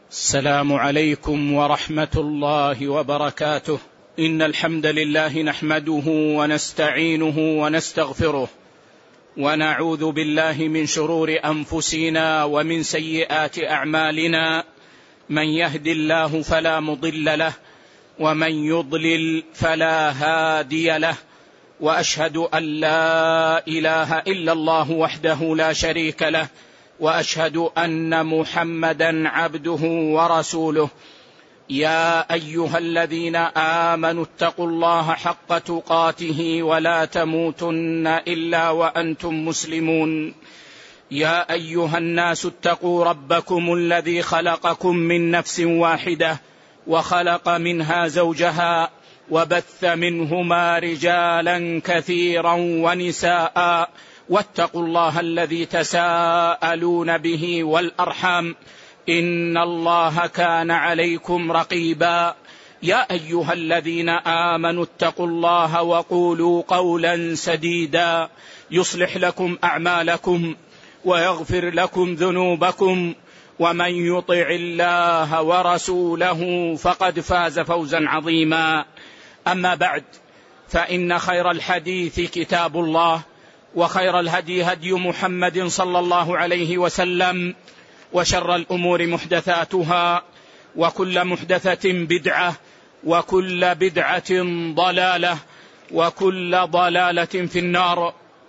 السلام عليكم ورحمة الله وبركاته. إن الحمد لله نحمده ونستعينه ونستغفره، ونعوذ بالله من شرور أنفسنا ومن سيئات أعمالنا. من يهد الله فلا مضل له، ومن يضلل فلا هادي له، وأشهد أن لا إله إلا الله وحده لا شريك له، وأشهد أن محمدا عبده ورسوله. يا أيها الذين آمنوا اتقوا الله حق تقاته ولا تموتن إلا وأنتم مسلمون. يا أيها الناس اتقوا ربكم الذي خلقكم من نفس واحدة، وخلق منها زوجها، وبث منهما رجالا كثيرا ونساء، واتقوا الله الذي تساءلون به والأرحام، إن الله كان عليكم رقيبا. يا أيها الذين آمنوا اتقوا الله وقولوا قولا سديدا يصلح لكم أعمالكم ويغفر لكم ذنوبكم، ومن يطع الله ورسوله فقد فاز فوزا عظيما. أما بعد، فإن خير الحديث كتاب الله، وخير الهدي هدي محمد صلى الله عليه وسلم، وشر الأمور محدثاتها، وكل محدثة بدعة، وكل بدعة ضلالة، وكل ضلالة في النار.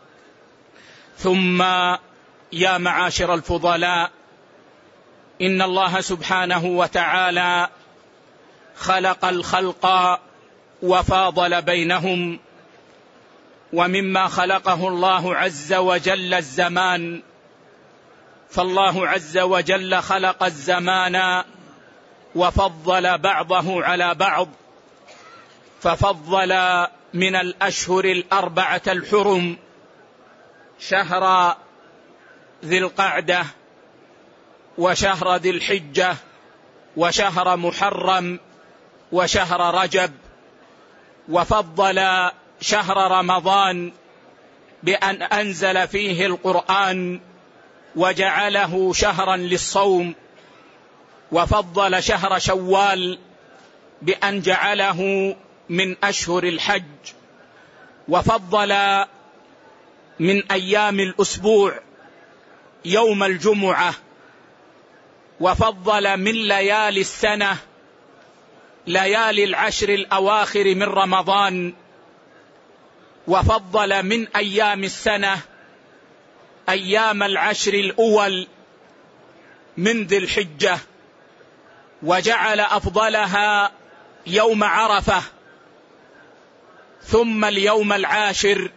ثم يا معاشر الفضلاء، إن الله سبحانه وتعالى خلق الخلق وفاضل بينهم، ومما خلقه الله عز وجل الزمان، فالله عز وجل خلق الزمان وفضل بعضه على بعض، ففضل من الأشهر الأربعة الحرم شهر ذي القعدة، وشهر ذي الحجة، وشهر محرم، وشهر رجب، وفضل شهر رمضان بأن أنزل فيه القرآن وجعله شهرا للصوم، وفضل شهر شوال بأن جعله من أشهر الحج، وفضل من أيام الأسبوع يوم الجمعة، وفضل من ليالي السنة ليالي العشر الأواخر من رمضان، وفضل من أيام السنة أيام العشر الأول من ذي الحجة، وجعل أفضلها يوم عرفة، ثم اليوم العاشر.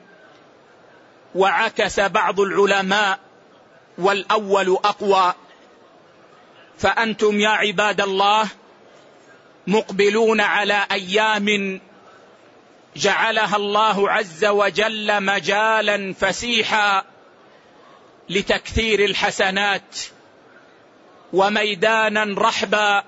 وعكس بعض العلماء والأول أقوى. فأنتم يا عباد الله مقبلون على أيام جعلها الله عز وجل مجالا فسيحا لتكثير الحسنات، وميدانا رحبا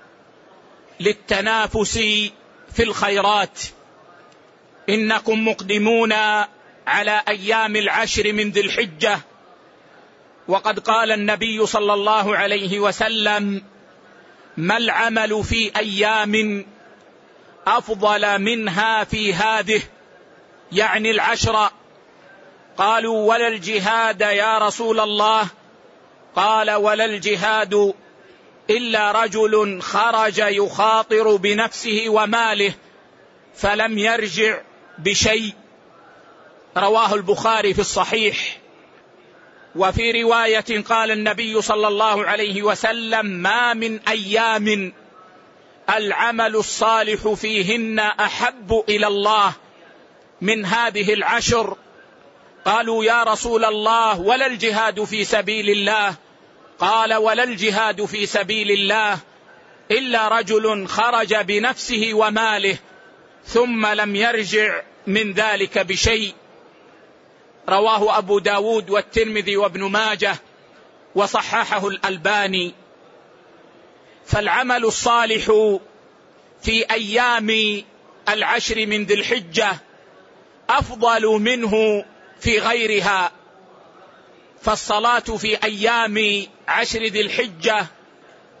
للتنافس في الخيرات. إنكم مقدمون على أيام العشر من ذي الحجة، وقد قال النبي صلى الله عليه وسلم: ما العمل في أيام أفضل منها في هذه، يعني العشر؟ قالوا: ولا الجهاد يا رسول الله؟ قال: ولا الجهاد إلا رجل خرج يخاطر بنفسه وماله فلم يرجع بشيء. رواه البخاري في الصحيح. وفي رواية قال النبي صلى الله عليه وسلم: ما من أيام العمل الصالح فيهن أحب إلى الله من هذه العشر. قالوا: يا رسول الله ولا الجهاد في سبيل الله؟ قال: ولا الجهاد في سبيل الله إلا رجل خرج بنفسه وماله ثم لم يرجع من ذلك بشيء. رواه أبو داود والترمذي وابن ماجه، وصححه الألباني. فالعمل الصالح في أيام العشر من ذي الحجة أفضل منه في غيرها. فالصلاة في أيام عشر ذي الحجة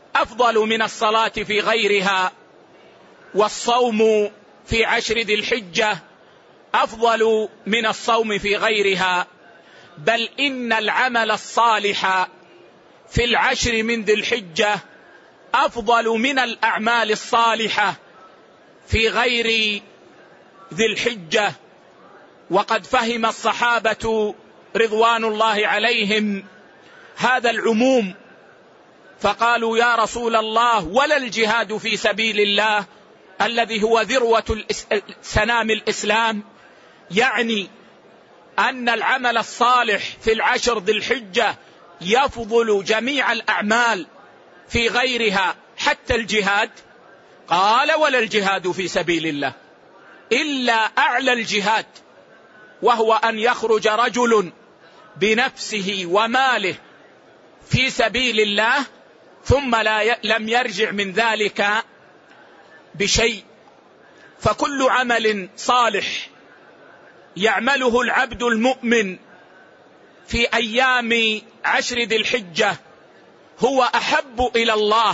أفضل من الصلاة في غيرها، والصوم في 10 ذي الحجة أفضل من الصوم في غيرها، بل إن العمل الصالح في 10 من ذي الحجة أفضل من الأعمال الصالحة في غير ذي الحجة. وقد فهم الصحابة رضوان الله عليهم هذا العموم، فقالوا يا رسول الله ولا الجهاد في سبيل الله الذي هو ذروة سنام الإسلام؟ يعني أن العمل الصالح في 10 ذي الحجة يفضل جميع الأعمال في غيرها حتى الجهاد؟ قال ولا الجهاد في سبيل الله إلا أعلى الجهاد، وهو أن يخرج رجل بنفسه وماله في سبيل الله ثم لم يرجع من ذلك بشيء. فكل عمل صالح يعمله العبد المؤمن في أيام 10 ذي الحجة هو أحب إلى الله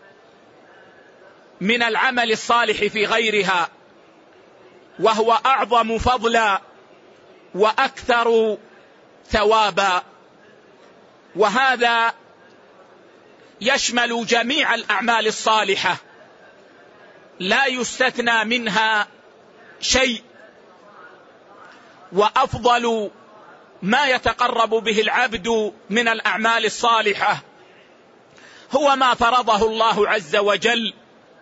من العمل الصالح في غيرها، وهو أعظم فضلا وأكثر ثوابا. وهذا يشمل جميع الأعمال الصالحة لا يستثنى منها شيء. وأفضل ما يتقرب به العبد من الأعمال الصالحة هو ما فرضه الله عز وجل،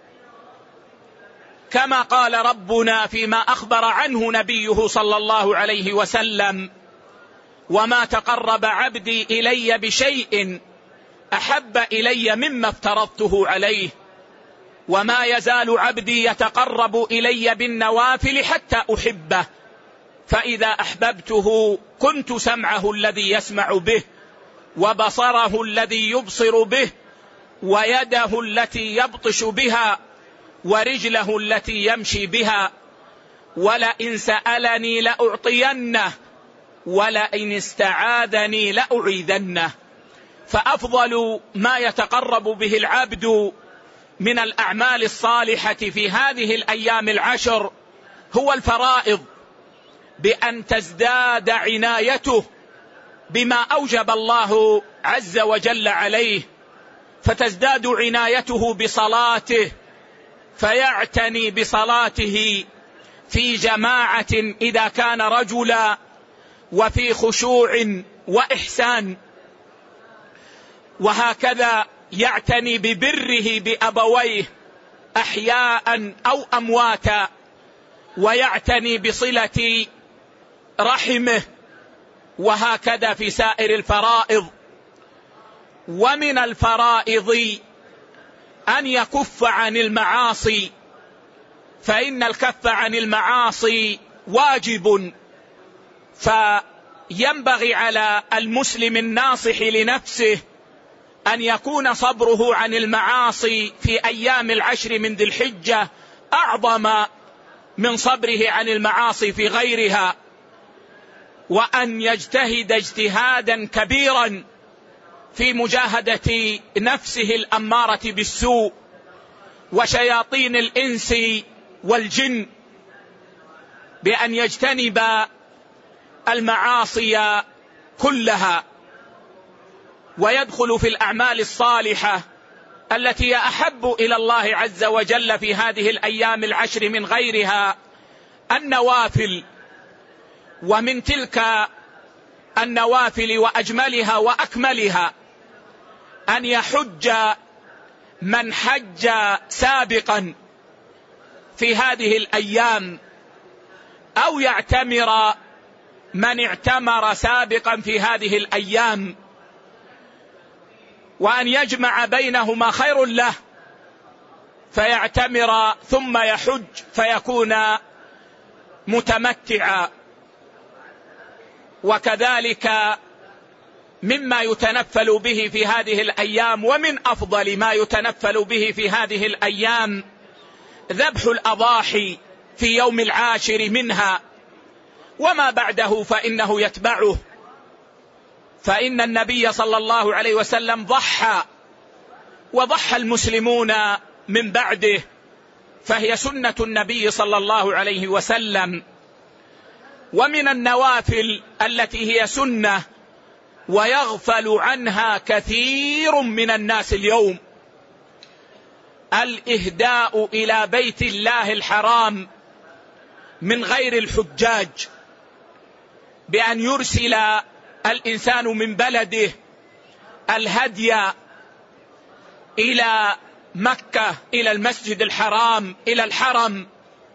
كما قال ربنا فيما أخبر عنه نبيه صلى الله عليه وسلم: وما تقرب عبدي إلي بشيء أحب إلي مما افترضته عليه، وما يزال عبدي يتقرب إلي بالنوافل حتى أحبه، فإذا أحببته كنت سمعه الذي يسمع به، وبصره الذي يبصر به، ويده التي يبطش بها، ورجله التي يمشي بها، ولئن سألني لأعطينه، ولئن استعاذني لأعيذنه. فأفضل ما يتقرب به العبد من الأعمال الصالحة في هذه الأيام 10 هو الفرائض، بأن تزداد عنايته بما أوجب الله عز وجل عليه، فتزداد عنايته بصلاته، فيعتني بصلاته في جماعة إذا كان رجلا، وفي خشوع وإحسان، وهكذا يعتني ببره بأبويه أحياء أو أمواتا، ويعتني بصلة رحمه، وهكذا في سائر الفرائض. ومن الفرائض أن يكف عن المعاصي، فإن الكف عن المعاصي واجب، فينبغي على المسلم الناصح لنفسه أن يكون صبره عن المعاصي في أيام 10 من ذي الحجة أعظم من صبره عن المعاصي في غيرها، وأن يجتهد اجتهادا كبيرا في مجاهدة نفسه الأمارة بالسوء وشياطين الإنس والجن، بأن يجتنب المعاصي كلها، ويدخل في الأعمال الصالحة التي أحب إلى الله عز وجل في هذه الأيام 10 من غيرها النوافل. ومن تلك النوافل وأجملها وأكملها أن يحج من حج سابقا في هذه الأيام، أو يعتمر من اعتمر سابقا في هذه الأيام، وأن يجمع بينهما خير له، فيعتمر ثم يحج فيكون متمتعا. وكذلك مما يتنفل به في هذه الأيام، ومن أفضل ما يتنفل به في هذه الأيام ذبح الأضاحي في يوم 10 منها، وما بعده فإنه يتبعه، فإن النبي صلى الله عليه وسلم ضحى وضحى المسلمون من بعده، فهي سنة النبي صلى الله عليه وسلم. ومن النوافل التي هي سنة ويغفل عنها كثير من الناس اليوم الإهداء إلى بيت الله الحرام من غير الحجاج، بأن يرسل الإنسان من بلده الهدي إلى مكة، إلى المسجد الحرام، إلى الحرم،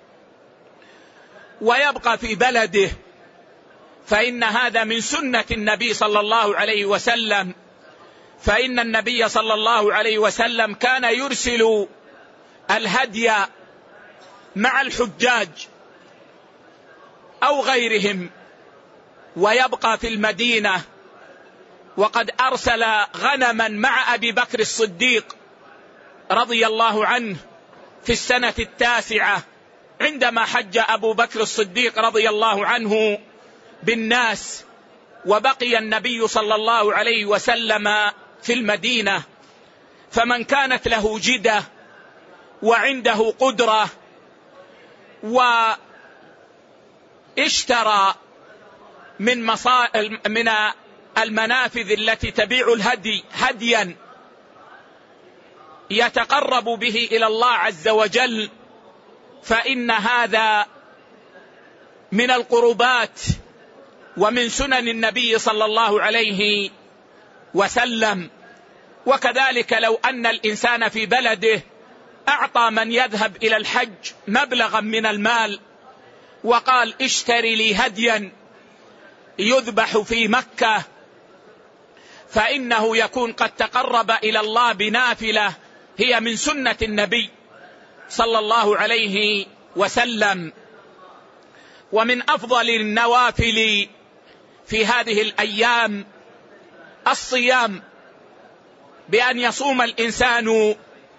ويبقى في بلده، فإن هذا من سنة النبي صلى الله عليه وسلم. فإن النبي صلى الله عليه وسلم كان يرسل الهدي مع الحجاج أو غيرهم ويبقى في المدينة. وقد أرسل غنما مع أبي بكر الصديق رضي الله عنه في السنة 9 عندما حج أبو بكر الصديق رضي الله عنه بالناس، وبقي النبي صلى الله عليه وسلم في المدينة. فمن كانت له جدة وعنده قدرة واشترى من المنافذ التي تبيع الهدي هديا يتقرب به إلى الله عز وجل، فإن هذا من القربات ومن سنن النبي صلى الله عليه وسلم. وكذلك لو أن الإنسان في بلده أعطى من يذهب إلى الحج مبلغا من المال وقال اشتري لي هديا يذبح في مكة، فإنه يكون قد تقرب إلى الله بنافلة هي من سنة النبي صلى الله عليه وسلم. ومن أفضل النوافل في هذه الأيام الصيام، بأن يصوم الإنسان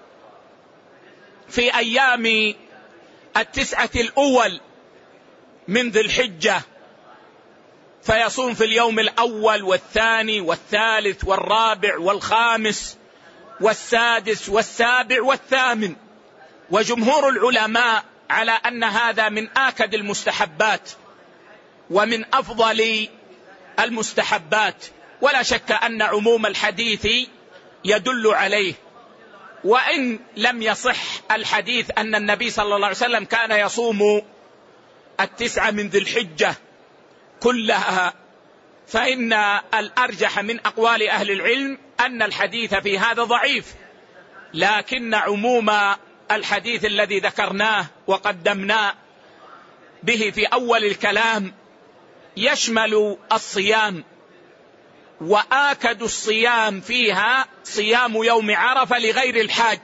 في أيام 9 الأول من ذي الحجة، فيصوم في اليوم الأول والثاني والثالث والرابع والخامس والسادس والسابع والثامن. وجمهور العلماء على أن هذا من آكد المستحبات ومن أفضل المستحبات، ولا شك أن عموم الحديث يدل عليه. وإن لم يصح الحديث أن النبي صلى الله عليه وسلم كان يصوم 9 من ذي الحجة كلها، فإن الأرجح من أقوال أهل العلم أن الحديث في هذا ضعيف، لكن عموم الحديث الذي ذكرناه وقدمناه به في أول الكلام يشمل الصيام، وآكد الصيام فيها صيام يوم عرفة لغير الحاج،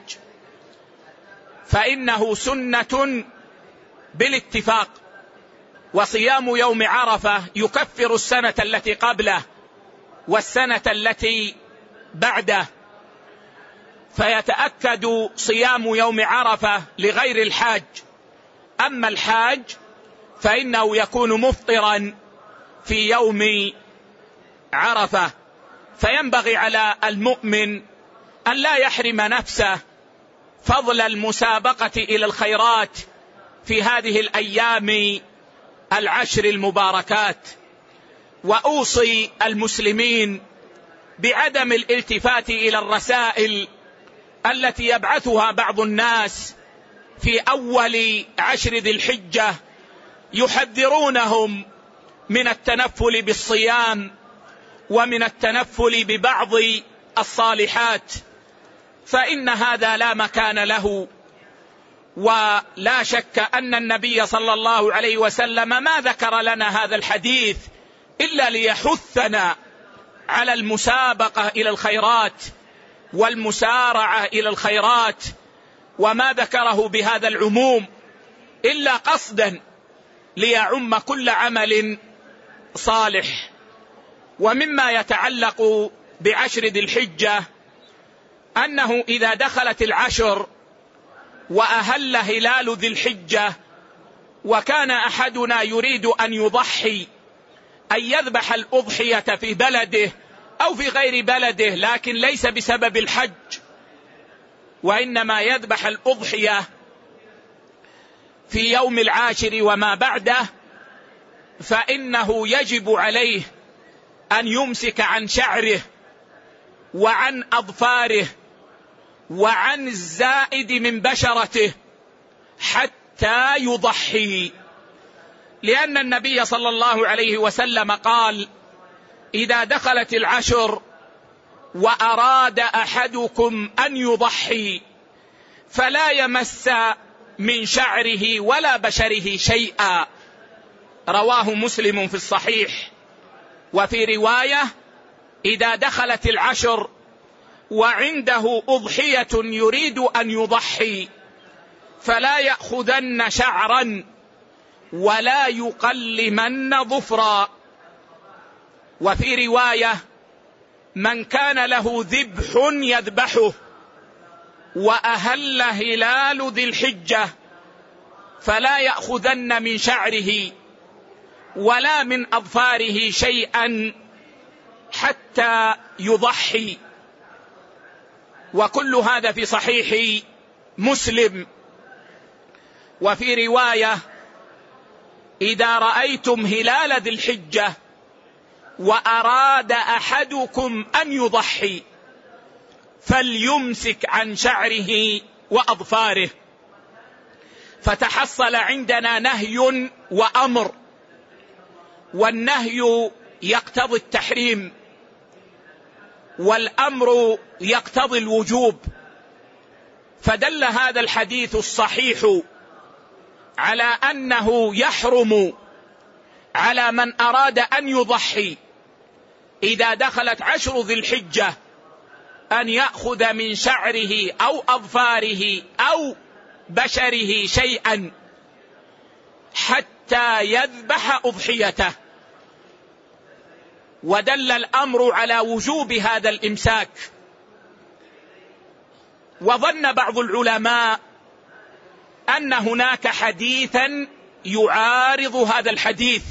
فإنه سنة بالاتفاق. وصيام يوم عرفة يكفر السنة التي قبله والسنة التي بعده، فيتأكد صيام يوم عرفة لغير الحاج. أما الحاج فإنه يكون مفطرا في يوم عرفة. فينبغي على المؤمن أن لا يحرم نفسه فضل المسابقة إلى الخيرات في هذه الأيام 10 المباركات. وأوصي المسلمين بعدم الالتفات إلى الرسائل التي يبعثها بعض الناس في أول 10 ذي الحجة يحذرونهم من التنفل بالصيام ومن التنفل ببعض الصالحات، فإن هذا لا مكان له. ولا شك أن النبي صلى الله عليه وسلم ما ذكر لنا هذا الحديث إلا ليحثنا على المسابقة إلى الخيرات والمسارعة إلى الخيرات، وما ذكره بهذا العموم إلا قصدا ليعم كل عمل صالح. ومما يتعلق ب10 ذي الحجة أنه إذا دخلت 10 وأهل هلال ذي الحجة وكان أحدنا يريد أن يضحي، أن يذبح الأضحية في بلده أو في غير بلده، لكن ليس بسبب الحج، وإنما يذبح الأضحية في يوم العاشر وما بعده، فإنه يجب عليه أن يمسك عن شعره وعن أظفاره وعن الزائد من بشرته حتى يضحي، لأن النبي صلى الله عليه وسلم قال: إذا دخلت العشر وأراد أحدكم أن يضحي فلا يمس من شعره ولا بشره شيئا. رواه مسلم في الصحيح. وفي رواية: إذا دخلت العشر وعنده أضحية يريد أن يضحي فلا يأخذن شعرا ولا يقلمن ظفرا. وفي رواية: من كان له ذبح يذبحه وأهل هلال ذي الحجة فلا يأخذن من شعره ولا من أظفاره شيئا حتى يضحي. وكل هذا في صحيح مسلم. وفي رواية: إذا رأيتم هلال ذي الحجة وأراد أحدكم أن يضحي فليمسك عن شعره وأظفاره. فتحصل عندنا نهي وأمر، والنهي يقتضي التحريم والأمر يقتضي الوجوب. فدل هذا الحديث الصحيح على أنه يحرم على من أراد أن يضحي إذا دخلت عشر ذي الحجة أن يأخذ من شعره أو أظفاره أو بشره شيئا حتى يذبح أضحيته. ودل الأمر على وجوب هذا الإمساك. وظن بعض العلماء أن هناك حديثا يعارض هذا الحديث،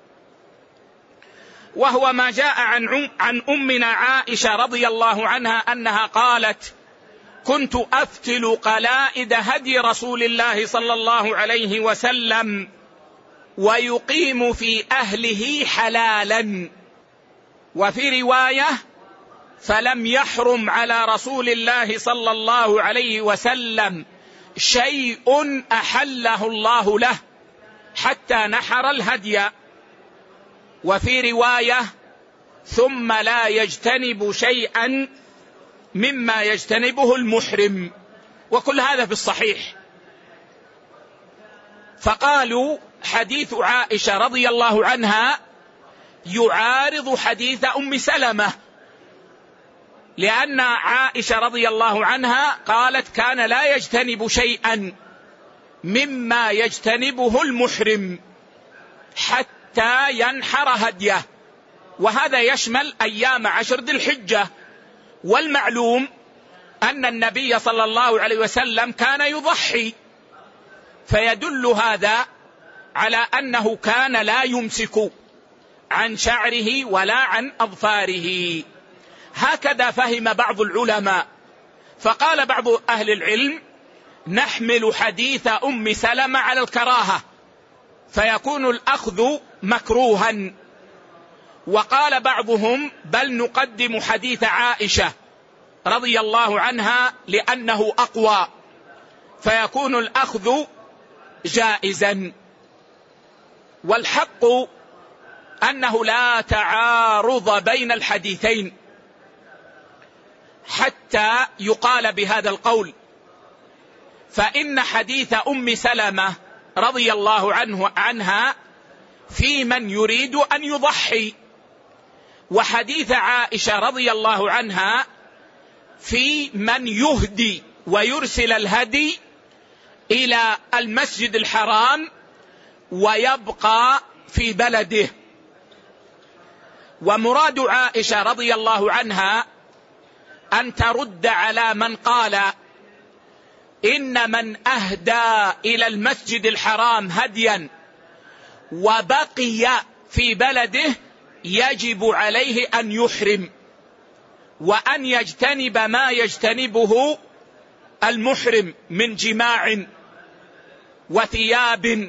وهو ما جاء عن أمنا عائشة رضي الله عنها أنها قالت: كنت أفتل قلائد هدي رسول الله صلى الله عليه وسلم ويقيم في أهله حلالا. وفي رواية: فلم يحرم على رسول الله صلى الله عليه وسلم شيء أحله الله له حتى نحر الهدي. وفي رواية: ثم لا يجتنب شيئا مما يجتنبه المحرم. وكل هذا في الصحيح. فقالوا حديث عائشة رضي الله عنها يعارض حديث أم سلمة، لأن عائشة رضي الله عنها قالت: كان لا يجتنب شيئا مما يجتنبه المحرم حتى ينحر هديه. وهذا يشمل أيام عشر ذي الحجة. والمعلوم أن النبي صلى الله عليه وسلم كان يضحي، فيدل هذا على أنه كان لا يمسك عن شعره ولا عن أظفاره. هكذا فهم بعض العلماء. فقال بعض أهل العلم: نحمل حديث أم سلمة على الكراهة فيكون الأخذ مكروها. وقال بعضهم: بل نقدم حديث عائشة رضي الله عنها لأنه أقوى فيكون الأخذ جائزا. والحق أنه لا تعارض بين الحديثين حتى يقال بهذا القول. فإن حديث أم سلمة رضي الله عنها في من يريد أن يضحي، وحديث عائشة رضي الله عنها في من يهدي ويرسل الهدي إلى المسجد الحرام ويبقى في بلده. ومراد عائشة رضي الله عنها أن ترد على من قال إن من أهدى إلى المسجد الحرام هديا وبقي في بلده يجب عليه أن يحرم وأن يجتنب ما يجتنبه المحرم من جماع وثياب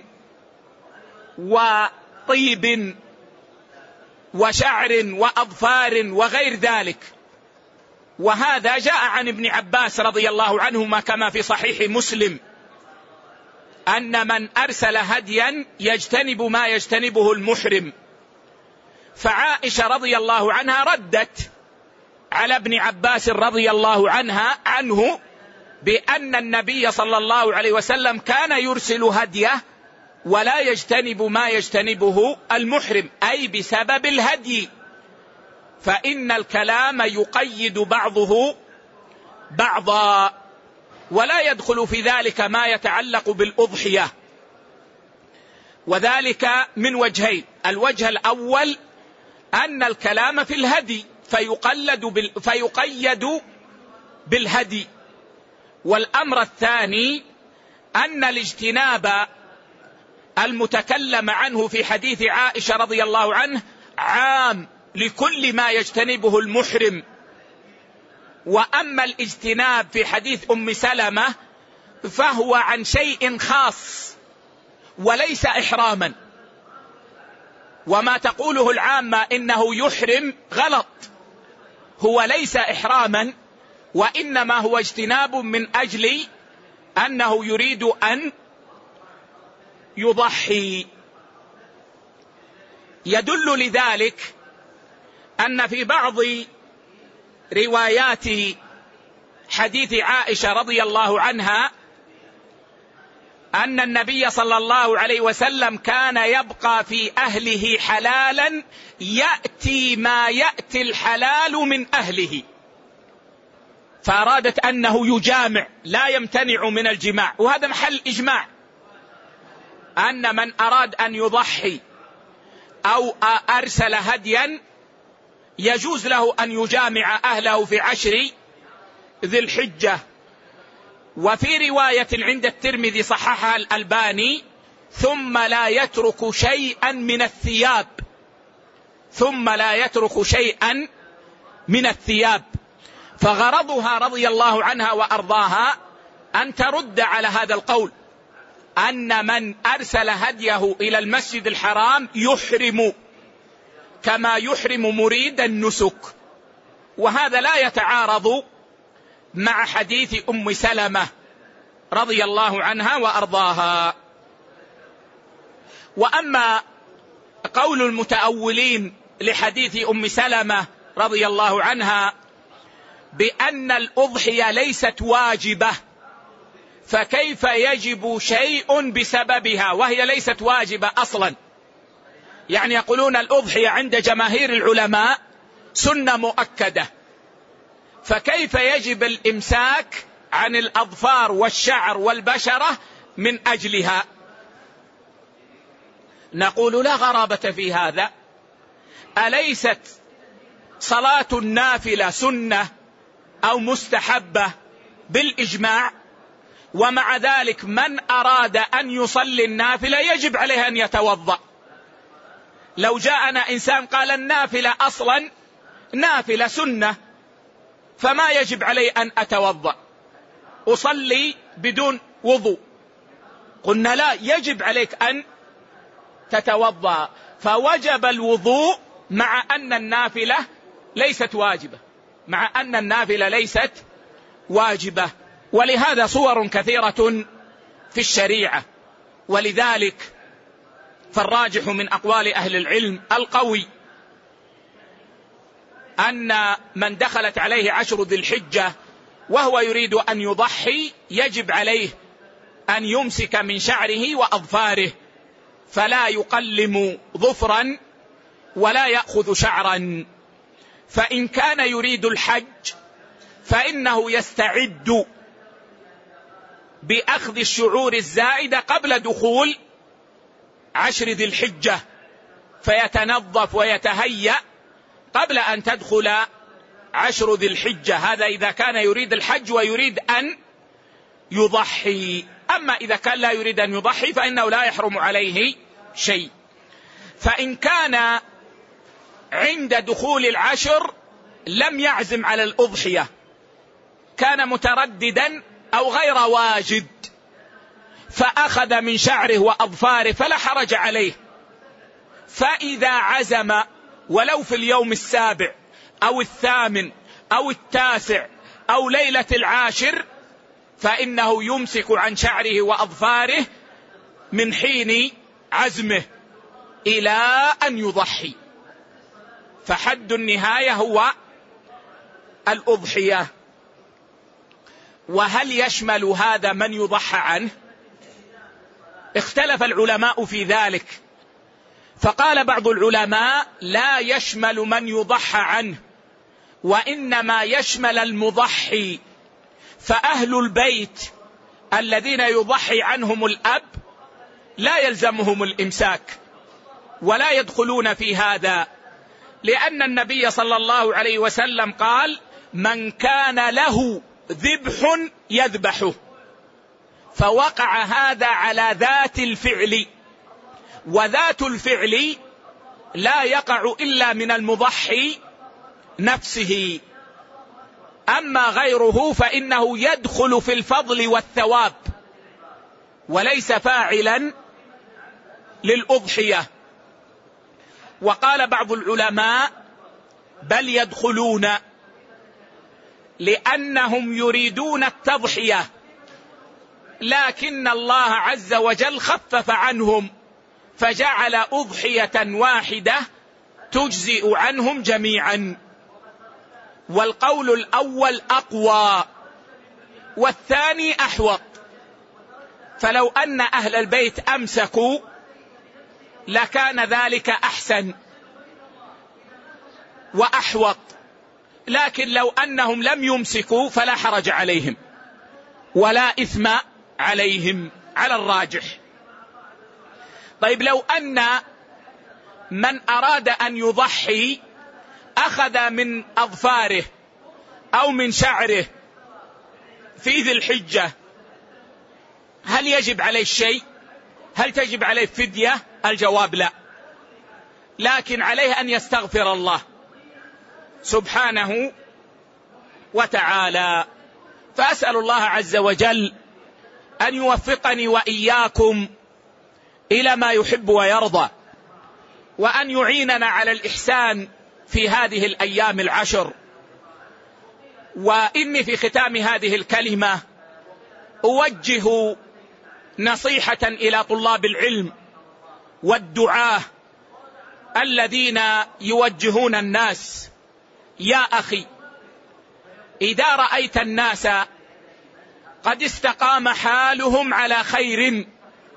وطيب وشعر وأظفار وغير ذلك. وهذا جاء عن ابن عباس رضي الله عنهما كما في صحيح مسلم أن من أرسل هديا يجتنب ما يجتنبه المحرم. فعائشة رضي الله عنها ردت على ابن عباس رضي الله عنه بأن النبي صلى الله عليه وسلم كان يرسل هديه ولا يجتنب ما يجتنبه المحرم، أي بسبب الهدي، فإن الكلام يقيد بعضه بعضا، ولا يدخل في ذلك ما يتعلق بالأضحية، وذلك من وجهين. الوجه الأول أن الكلام في الهدي فيقيد بالهدي، والأمر الثاني أن الاجتناب المتكلم عنه في حديث عائشة رضي الله عنه عام لكل ما يجتنبه المحرم، وأما الاجتناب في حديث أم سلمة فهو عن شيء خاص وليس إحراما، وما تقوله العامة إنه يحرم غلط، هو ليس إحراما وإنما هو اجتناب من أجل أنه يريد أن يضحي. يدل لذلك أن في بعض روايات حديث عائشة رضي الله عنها أن النبي صلى الله عليه وسلم كان يبقى في أهله حلالا يأتي ما يأتي الحلال من أهله، فأرادت أنه يجامع لا يمتنع من الجماع، وهذا محل إجماع أن من أراد أن يضحي أو أرسل هديا يجوز له أن يجامع أهله في 10 ذي الحجة. وفي رواية عند الترمذي صححها الألباني ثم لا يترك شيئا من الثياب، ثم لا يترك شيئا من الثياب. فغرضها رضي الله عنها وأرضاها أن ترد على هذا القول أن من أرسل هديه إلى المسجد الحرام يحرم كما يحرم مريد النسك، وهذا لا يتعارض مع حديث أم سلمة رضي الله عنها وأرضاها. وأما قول المتأولين لحديث أم سلمة رضي الله عنها بأن الأضحية ليست واجبة، فكيف يجب شيء بسببها وهي ليست واجبة أصلا؟ يعني يقولون الأضحية عند جماهير العلماء سنة مؤكدة، فكيف يجب الإمساك عن الأظفار والشعر والبشرة من أجلها؟ نقول لا غرابة في هذا، أليست صلاة النافلة سنة أو مستحبة بالإجماع؟ ومع ذلك من أراد أن يصلي النافلة يجب عليه أن يتوضأ. لو جاءنا إنسان قال النافلة أصلا نافلة سنة فما يجب علي أن أتوضأ، أصلي بدون وضوء، قلنا لا، يجب عليك أن تتوضأ، فوجب الوضوء مع أن النافلة ليست واجبة، مع أن النافلة ليست واجبة. ولهذا صور كثيرة في الشريعة، ولذلك فالراجح من أقوال أهل العلم القوي أن من دخلت عليه 10 ذي الحجة وهو يريد أن يضحي يجب عليه أن يمسك من شعره وأظفاره، فلا يقلم ظفرا ولا يأخذ شعرا. فإن كان يريد الحج فإنه يستعد بأخذ الشعور الزائدة قبل دخول 10 ذي الحجة، فيتنظف ويتهيأ قبل أن تدخل 10 ذي الحجة، هذا إذا كان يريد الحج ويريد أن يضحي. أما إذا كان لا يريد أن يضحي فإنه لا يحرم عليه شيء. فإن كان عند دخول 10 لم يعزم على الأضحية، كان مترددا أو غير واجد فأخذ من شعره وأظفاره فلا حرج عليه. فإذا عزم ولو في اليوم 7 أو 8 أو 9 أو ليلة 10 فإنه يمسك عن شعره وأظفاره من حين عزمه إلى أن يضحي. فحد النهاية هو الأضحية. وهل يشمل هذا من يضحى عنه؟ اختلف العلماء في ذلك، فقال بعض العلماء لا يشمل من يضحى عنه، وإنما يشمل المضحي. فأهل البيت الذين يضحي عنهم الأب لا يلزمهم الإمساك ولا يدخلون في هذا، لأن النبي صلى الله عليه وسلم قال من كان له ذبح يذبحه، فوقع هذا على ذات الفعل، وذات الفعل لا يقع إلا من المضحي نفسه. أما غيره فإنه يدخل في الفضل والثواب وليس فاعلا للأضحية. وقال بعض العلماء بل يدخلون، لأنهم يريدون التضحية، لكن الله عز وجل خفف عنهم فجعل أضحية واحدة تجزئ عنهم جميعا. والقول الأول أقوى والثاني أحوط. فلو أن أهل البيت أمسكوا لكان ذلك أحسن وأحوط، لكن لو أنهم لم يمسكوا فلا حرج عليهم ولا إثم عليهم على الراجح. طيب لو أن من أراد أن يضحي أخذ من أظفاره أو من شعره في ذي الحجة، هل يجب عليه شيء؟ هل تجب عليه فدية؟ الجواب لا، لكن عليه أن يستغفر الله سبحانه وتعالى. فأسأل الله عز وجل أن يوفقني وإياكم إلى ما يحب ويرضى، وأن يعيننا على الإحسان في هذه الأيام 10. وإني في ختام هذه الكلمة أوجه نصيحة إلى طلاب العلم والدعاة الذين يوجهون الناس. يا أخي، إذا رأيت الناس قد استقام حالهم على خير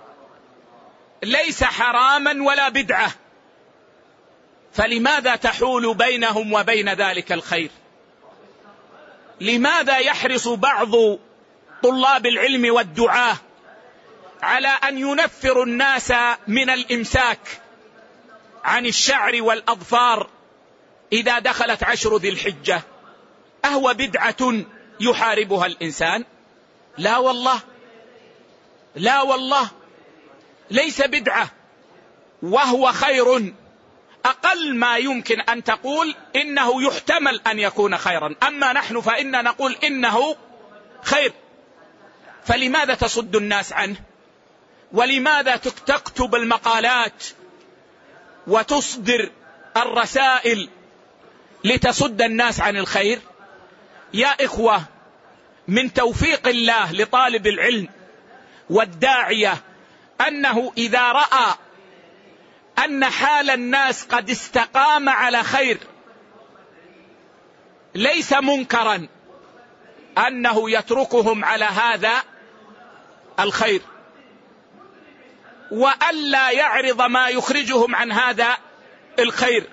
ليس حراما ولا بدعة، فلماذا تحول بينهم وبين ذلك الخير؟ لماذا يحرص بعض طلاب العلم والدعاة على أن ينفروا الناس من الإمساك عن الشعر والأظفار إذا دخلت 10 ذي الحجة؟ أهو بدعة يحاربها الإنسان؟ لا والله، لا والله، ليس بدعة، وهو خير. أقل ما يمكن أن تقول إنه يحتمل أن يكون خيرا، أما نحن فإننا نقول إنه خير. فلماذا تصد الناس عنه؟ ولماذا تكتب المقالات وتصدر الرسائل لتصد الناس عن الخير؟ يا إخوة، من توفيق الله لطالب العلم والداعية أنه إذا رأى أن حال الناس قد استقام على خير ليس منكرا أنه يتركهم على هذا الخير، وألا يعرض ما يخرجهم عن هذا الخير.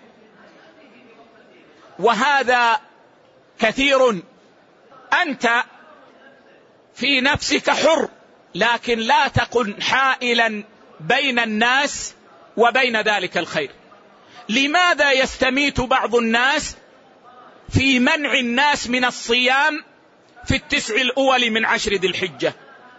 وهذا كثير. أنت في نفسك حر، لكن لا تكن حائلا بين الناس وبين ذلك الخير. لماذا يستميت بعض الناس في منع الناس من الصيام في 9 الأول من 10 ذي الحجة؟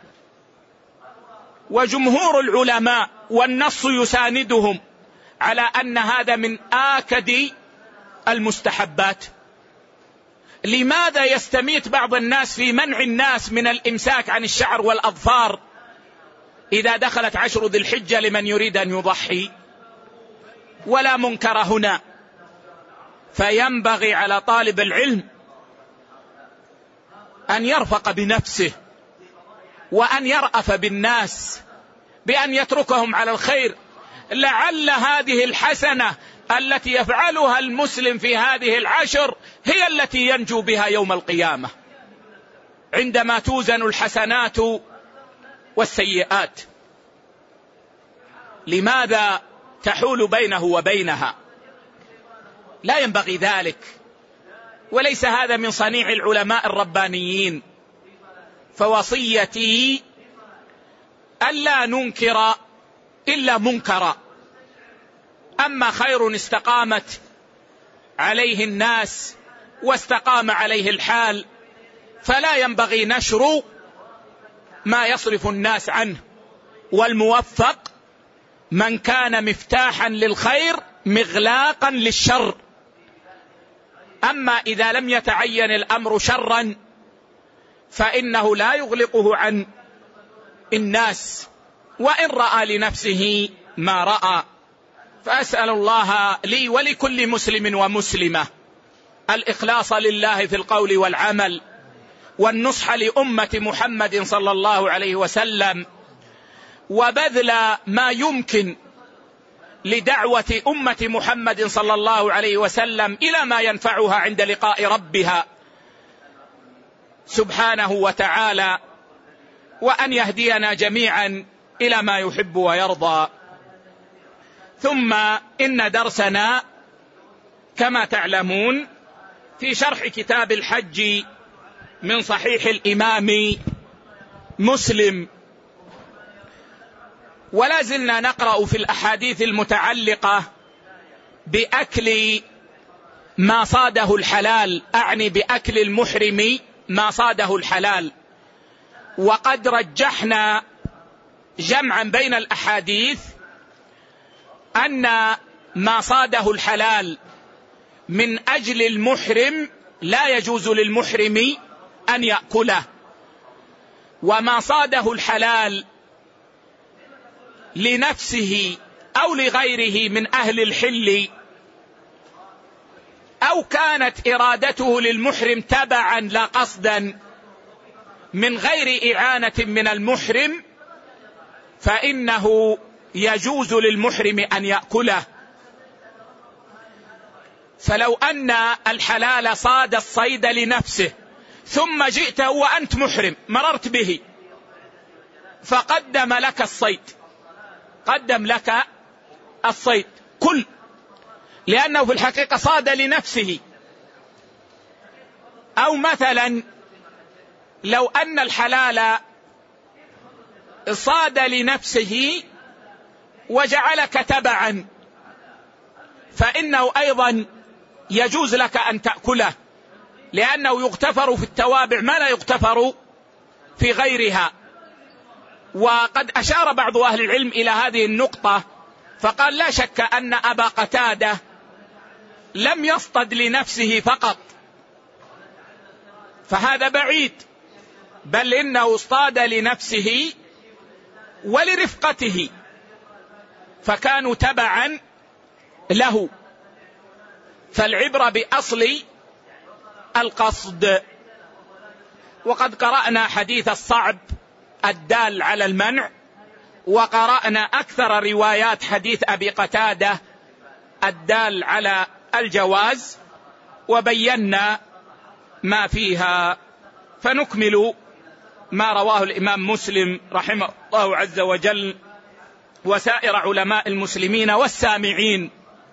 وجمهور العلماء والنص يساندهم على أن هذا من آكد المستحبات. لماذا يستميت بعض الناس في منع الناس من الإمساك عن الشعر والأظفار إذا دخلت 10 ذي الحجة لمن يريد أن يضحي؟ ولا منكر هنا. فينبغي على طالب العلم أن يرفق بنفسه وأن يرأف بالناس بأن يتركهم على الخير، لعل هذه الحسنة التي يفعلها المسلم في هذه العشر هي التي ينجو بها يوم القيامة عندما توزن الحسنات والسيئات. لماذا تحول بينه وبينها؟ لا ينبغي ذلك، وليس هذا من صنيع العلماء الربانيين. فوصيتي ألا ننكر إلا منكرا، أما خير استقامت عليه الناس واستقام عليه الحال فلا ينبغي نشر ما يصرف الناس عنه. والموفق من كان مفتاحا للخير مغلاقا للشر. أما إذا لم يتعين الأمر شرا فإنه لا يغلقه عن الناس وإن رأى لنفسه ما رأى. فأسأل الله لي ولكل مسلم ومسلمة الإخلاص لله في القول والعمل، والنصح لأمة محمد صلى الله عليه وسلم، وبذل ما يمكن لدعوة أمة محمد صلى الله عليه وسلم إلى ما ينفعها عند لقاء ربها سبحانه وتعالى، وأن يهدينا جميعا إلى ما يحب ويرضى. ثم إن درسنا كما تعلمون في شرح كتاب الحج من صحيح الإمام مسلم، ولا زلنا نقرأ في الأحاديث المتعلقة بأكل ما صاده الحلال، أعني بأكل المحرم ما صاده الحلال. وقد رجحنا جمعا بين الأحاديث أن ما صاده الحلال من أجل المحرم لا يجوز للمحرم أن يأكله، وما صاده الحلال لنفسه أو لغيره من أهل الحل أو كانت إرادته للمحرم تبعا لا قصدا من غير إعانة من المحرم فإنه يجوز للمحرم أن يأكله. فلو أن الحلال صاد الصيد لنفسه ثم جئت وأنت محرم مررت به فقدم لك الصيد، قدم لك الصيد كل، لأنه في الحقيقة صاد لنفسه. أو مثلا لو أن الحلال صاد لنفسه وجعلك تبعا فإنه أيضا يجوز لك أن تأكله، لأنه يغتفر في التوابع ما لا يغتفر في غيرها. وقد أشار بعض أهل العلم إلى هذه النقطة فقال لا شك أن أبا قتادة لم يصطد لنفسه فقط، فهذا بعيد، بل إنه اصطاد لنفسه ولرفقته فكانوا تبعا له. فالعبرة بأصل القصد. وقد قرأنا حديث الصعب الدال على المنع، وقرأنا أكثر روايات حديث أبي قتادة الدال على الجواز، وبينا ما فيها. فنكمل ما رواه الإمام مسلم رحمه الله عز وجل وسائر علماء المسلمين والسامعين.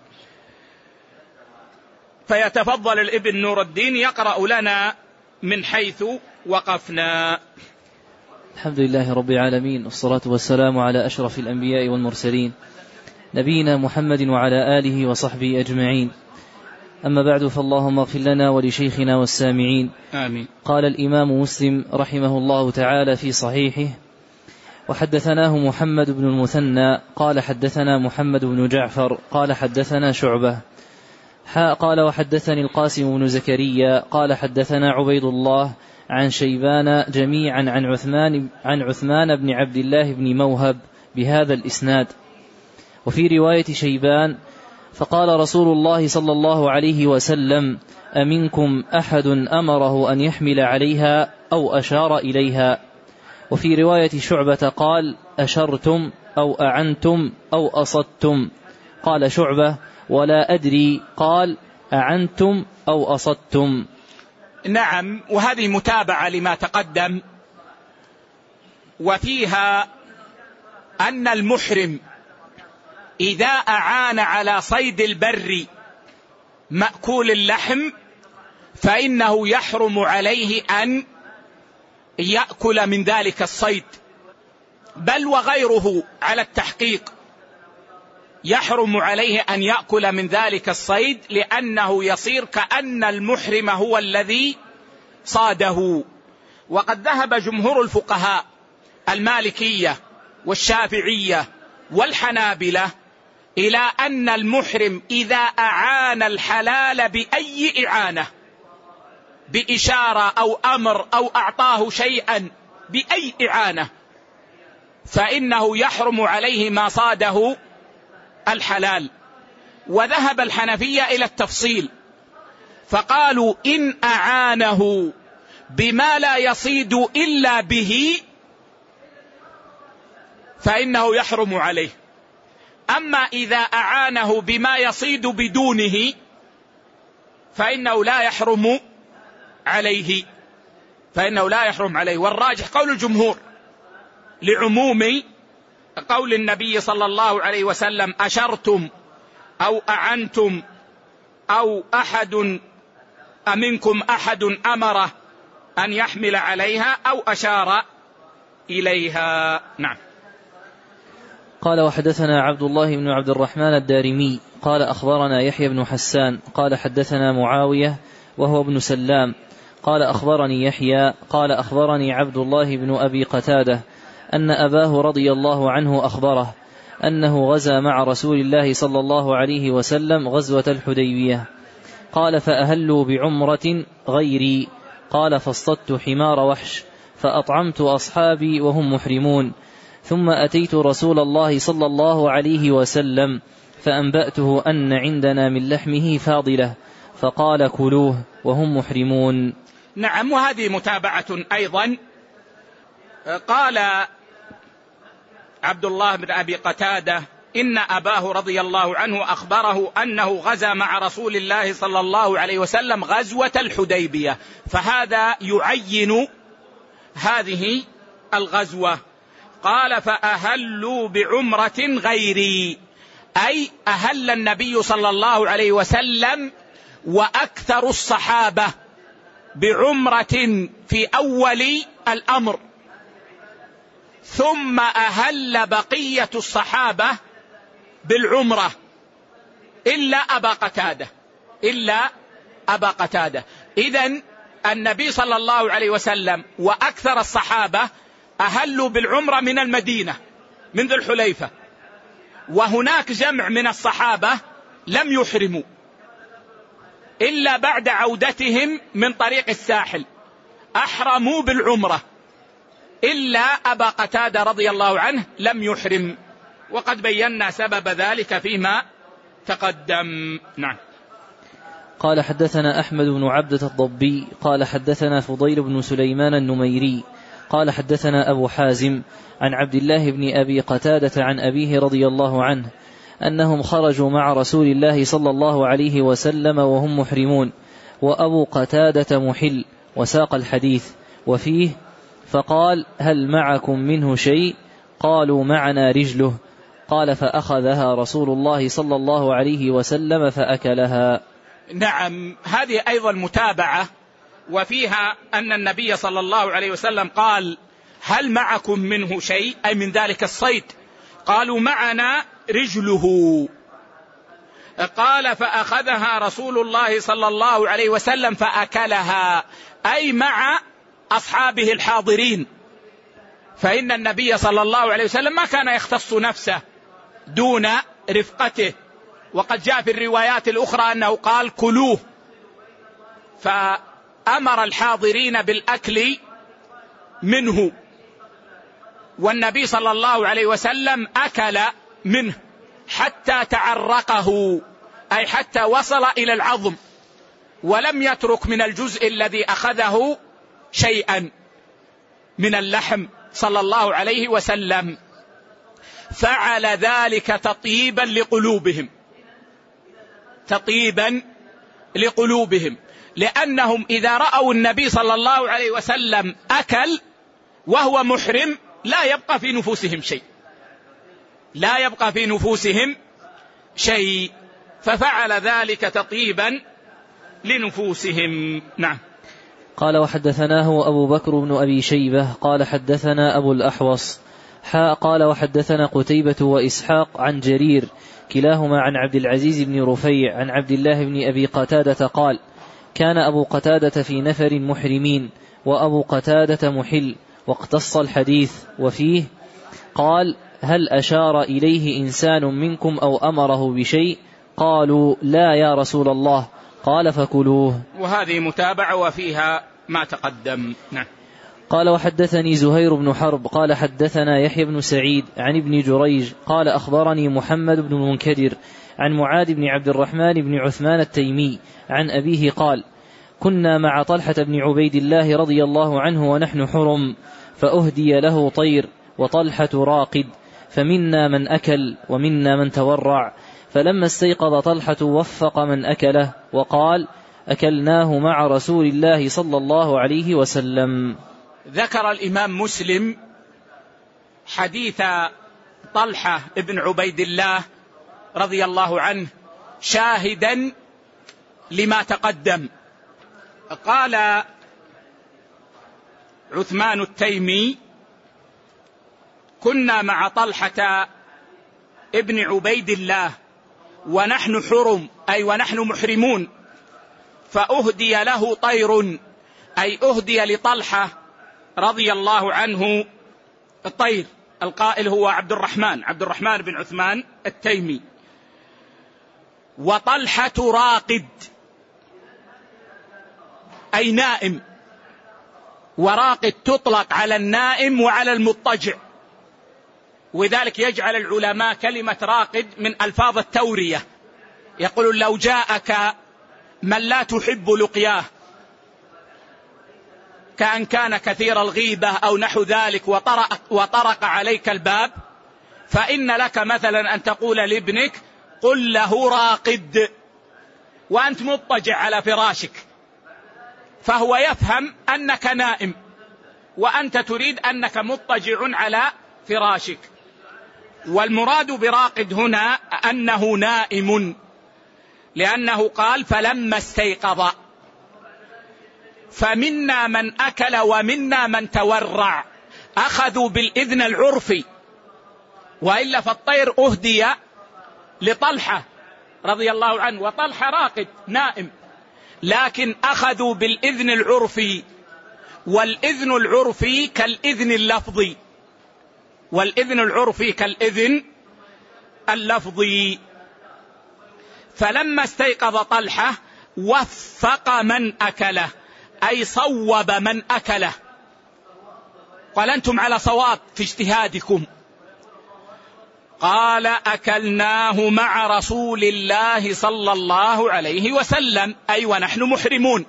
فيتفضل الابن نور الدين يقرأ لنا من حيث وقفنا. الحمد لله رب العالمين، والصلاة والسلام على أشرف الأنبياء والمرسلين نبينا محمد وعلى آله وصحبه أجمعين. أما بعد، فاللهم اغفر لنا ولشيخنا والسامعين آمين. قال الإمام مسلم رحمه الله تعالى في صحيحه: وحدثناه محمد بن المثنى قال حدثنا محمد بن جعفر قال حدثنا شعبة قال وحدثني القاسم بن زكريا قال حدثنا عبيد الله عن شيبان جميعا عن عثمان بن عبد الله بن موهب بهذا الإسناد. وفي رواية شيبان فقال رسول الله صلى الله عليه وسلم أمنكم أحد أمره أن يحمل عليها أو أشار إليها. وفي رواية شعبة قال أشرتم أو أعنتم أو أصدتم. قال شعبة ولا أدري قال أعنتم أو أصدتم. نعم، وهذه متابعة لما تقدم، وفيها أن المحرم إذا أعان على صيد البر مأكول اللحم فإنه يحرم عليه أن يأكل من ذلك الصيد، بل وغيره على التحقيق يحرم عليه أن يأكل من ذلك الصيد، لأنه يصير كأن المحرم هو الذي صاده. وقد ذهب جمهور الفقهاء المالكية والشافعية والحنابلة إلى أن المحرم إذا أعان الحلال بأي إعانة، بإشارة أو أمر أو أعطاه شيئا بأي إعانة، فإنه يحرم عليه ما صاده الحلال. وذهب الحنفية إلى التفصيل فقالوا إن أعانه بما لا يصيد إلا به فإنه يحرم عليه، أما إذا أعانه بما يصيد بدونه فإنه لا يحرم عليه، والراجح قول الجمهور لعموم قول النبي صلى الله عليه وسلم أشرتم أو أعنتم أو أحد أمنكم أحد أمره أن يحمل عليها أو أشار إليها. نعم. قال وحدثنا عبد الله بن عبد الرحمن الدارمي قال أخبرنا يحيى بن حسان قال حدثنا معاوية وهو ابن سلام قال أخبرني يحيى قال أخبرني عبد الله بن أبي قتادة أن أباه رضي الله عنه أخبره أنه غزا مع رسول الله صلى الله عليه وسلم غزوة الحديبية. قال فأهلوا بعمرة غيري. قال فاصطدت حمار وحش فأطعمت أصحابي وهم محرمون، ثم أتيت رسول الله صلى الله عليه وسلم فأنبأته أن عندنا من لحمه فاضلة، فقال كلوه وهم محرمون. نعم، وهذه متابعة أيضا. قال عبد الله بن أبي قتادة إن أباه رضي الله عنه أخبره أنه غزا مع رسول الله صلى الله عليه وسلم غزوة الحديبية، فهذا يعين هذه الغزوة. قال فأهلوا بعمرة غيري، أي أهل النبي صلى الله عليه وسلم وأكثر الصحابة بعمرة في أول الأمر، ثم أهل بقية الصحابة بالعمرة إلا أبا قتادة. إذن النبي صلى الله عليه وسلم وأكثر الصحابة أهلوا بالعمرة من المدينة من ذو الحليفة، وهناك جمع من الصحابة لم يحرموا إلا بعد عودتهم من طريق الساحل، أحرموا بالعمرة، إلا أبا قتادة رضي الله عنه لم يحرم، وقد بينا سبب ذلك فيما تقدم. نعم. قال حدثنا أحمد بن عبدة الضبي قال حدثنا فضيل بن سليمان النميري قال حدثنا أبو حازم عن عبد الله بن أبي قتادة عن أبيه رضي الله عنه أنهم خرجوا مع رسول الله صلى الله عليه وسلم وهم محرمون، وأبو قتادة محل، وساق الحديث وفيه فقال هل معكم منه شيء؟ قالوا معنا رجله. قال فأخذها رسول الله صلى الله عليه وسلم فأكلها. نعم، هذه أيضا متابعة، وفيها أن النبي صلى الله عليه وسلم قال هل معكم منه شيء، أي من ذلك الصيد؟ قالوا معنا رجله. قال فأخذها رسول الله صلى الله عليه وسلم فأكلها، أي مع أصحابه الحاضرين، فإن النبي صلى الله عليه وسلم ما كان يختص نفسه دون رفقته، وقد جاء في الروايات الأخرى أنه قال كلوه، فأمر الحاضرين بالأكل منه، والنبي صلى الله عليه وسلم أكل منه حتى تعرقه، أي حتى وصل إلى العظم، ولم يترك من الجزء الذي أخذه شيئا من اللحم صلى الله عليه وسلم. فعل ذلك تطيبا لقلوبهم، تطيبا لقلوبهم، لأنهم إذا رأوا النبي صلى الله عليه وسلم أكل وهو محرم لا يبقى في نفوسهم شيء، لا يبقى في نفوسهم شيء، ففعل ذلك تطيبا لنفوسهم. نعم. قال وحدثناه أبو بكر بن أبي شيبة قال حدثنا أبو الأحوص قال وحدثنا قتيبة وإسحاق عن جرير كلاهما عن عبد العزيز بن رفيع عن عبد الله بن أبي قتادة قال كان أبو قتادة في نفر محرمين وأبو قتادة محل، واقتص الحديث وفيه قال هل أشار إليه إنسان منكم أو أمره بشيء؟ قالوا لا يا رسول الله، قال فكلوه. وهذه متابعة وفيها ما تقدم. نعم. قال وحدثني زهير بن حرب قال حدثنا يحيى بن سعيد عن ابن جريج قال أخبرني محمد بن المنكدر عن معاذ بن عبد الرحمن بن عثمان التيمي عن أبيه قال كنا مع طلحة بن عبيد الله رضي الله عنه ونحن حرم، فأهدي له طير وطلحة راقد، فمنا من أكل ومنا من تورع، فلما استيقظ طلحة وفق من أكله وقال أكلناه مع رسول الله صلى الله عليه وسلم. ذكر الإمام مسلم حديث طلحة بن عبيد الله رضي الله عنه شاهدا لما تقدم. قال عثمان التيمي كنا مع طلحة ابن عبيد الله ونحن حرم، أي ونحن محرمون، فأهدي له طير، أي أهدي لطلحة رضي الله عنه الطير، القائل هو عبد الرحمن بن عثمان التيمي، وطلحة راقد أي نائم، وراقد تطلق على النائم وعلى المضطجع، وذلك يجعل العلماء كلمة راقد من ألفاظ التورية، يقول لو جاءك من لا تحب لقياه كأن كان كثير الغيبة أو نحو ذلك وطرق عليك الباب، فإن لك مثلا أن تقول لابنك قل له راقد وأنت مضطجع على فراشك، فهو يفهم أنك نائم وأنت تريد أنك مضطجع على فراشك. والمراد براقد هنا أنه نائم، لأنه قال فلما استيقظ، فمنا من أكل ومنا من تورع، أخذوا بالإذن العرفي، وإلا فالطير أهدي لطلحة رضي الله عنه وطلحة راقد نائم، لكن أخذوا بالإذن العرفي، والإذن العرفي كالإذن اللفظي، والإذن العرفي كالإذن اللفظي. فلما استيقظ طلحة وفق من أكله، أي صوب من أكله، قال أنتم على صواب في اجتهادكم. قال أكلناه مع رسول الله صلى الله عليه وسلم، أي ونحن محرمون.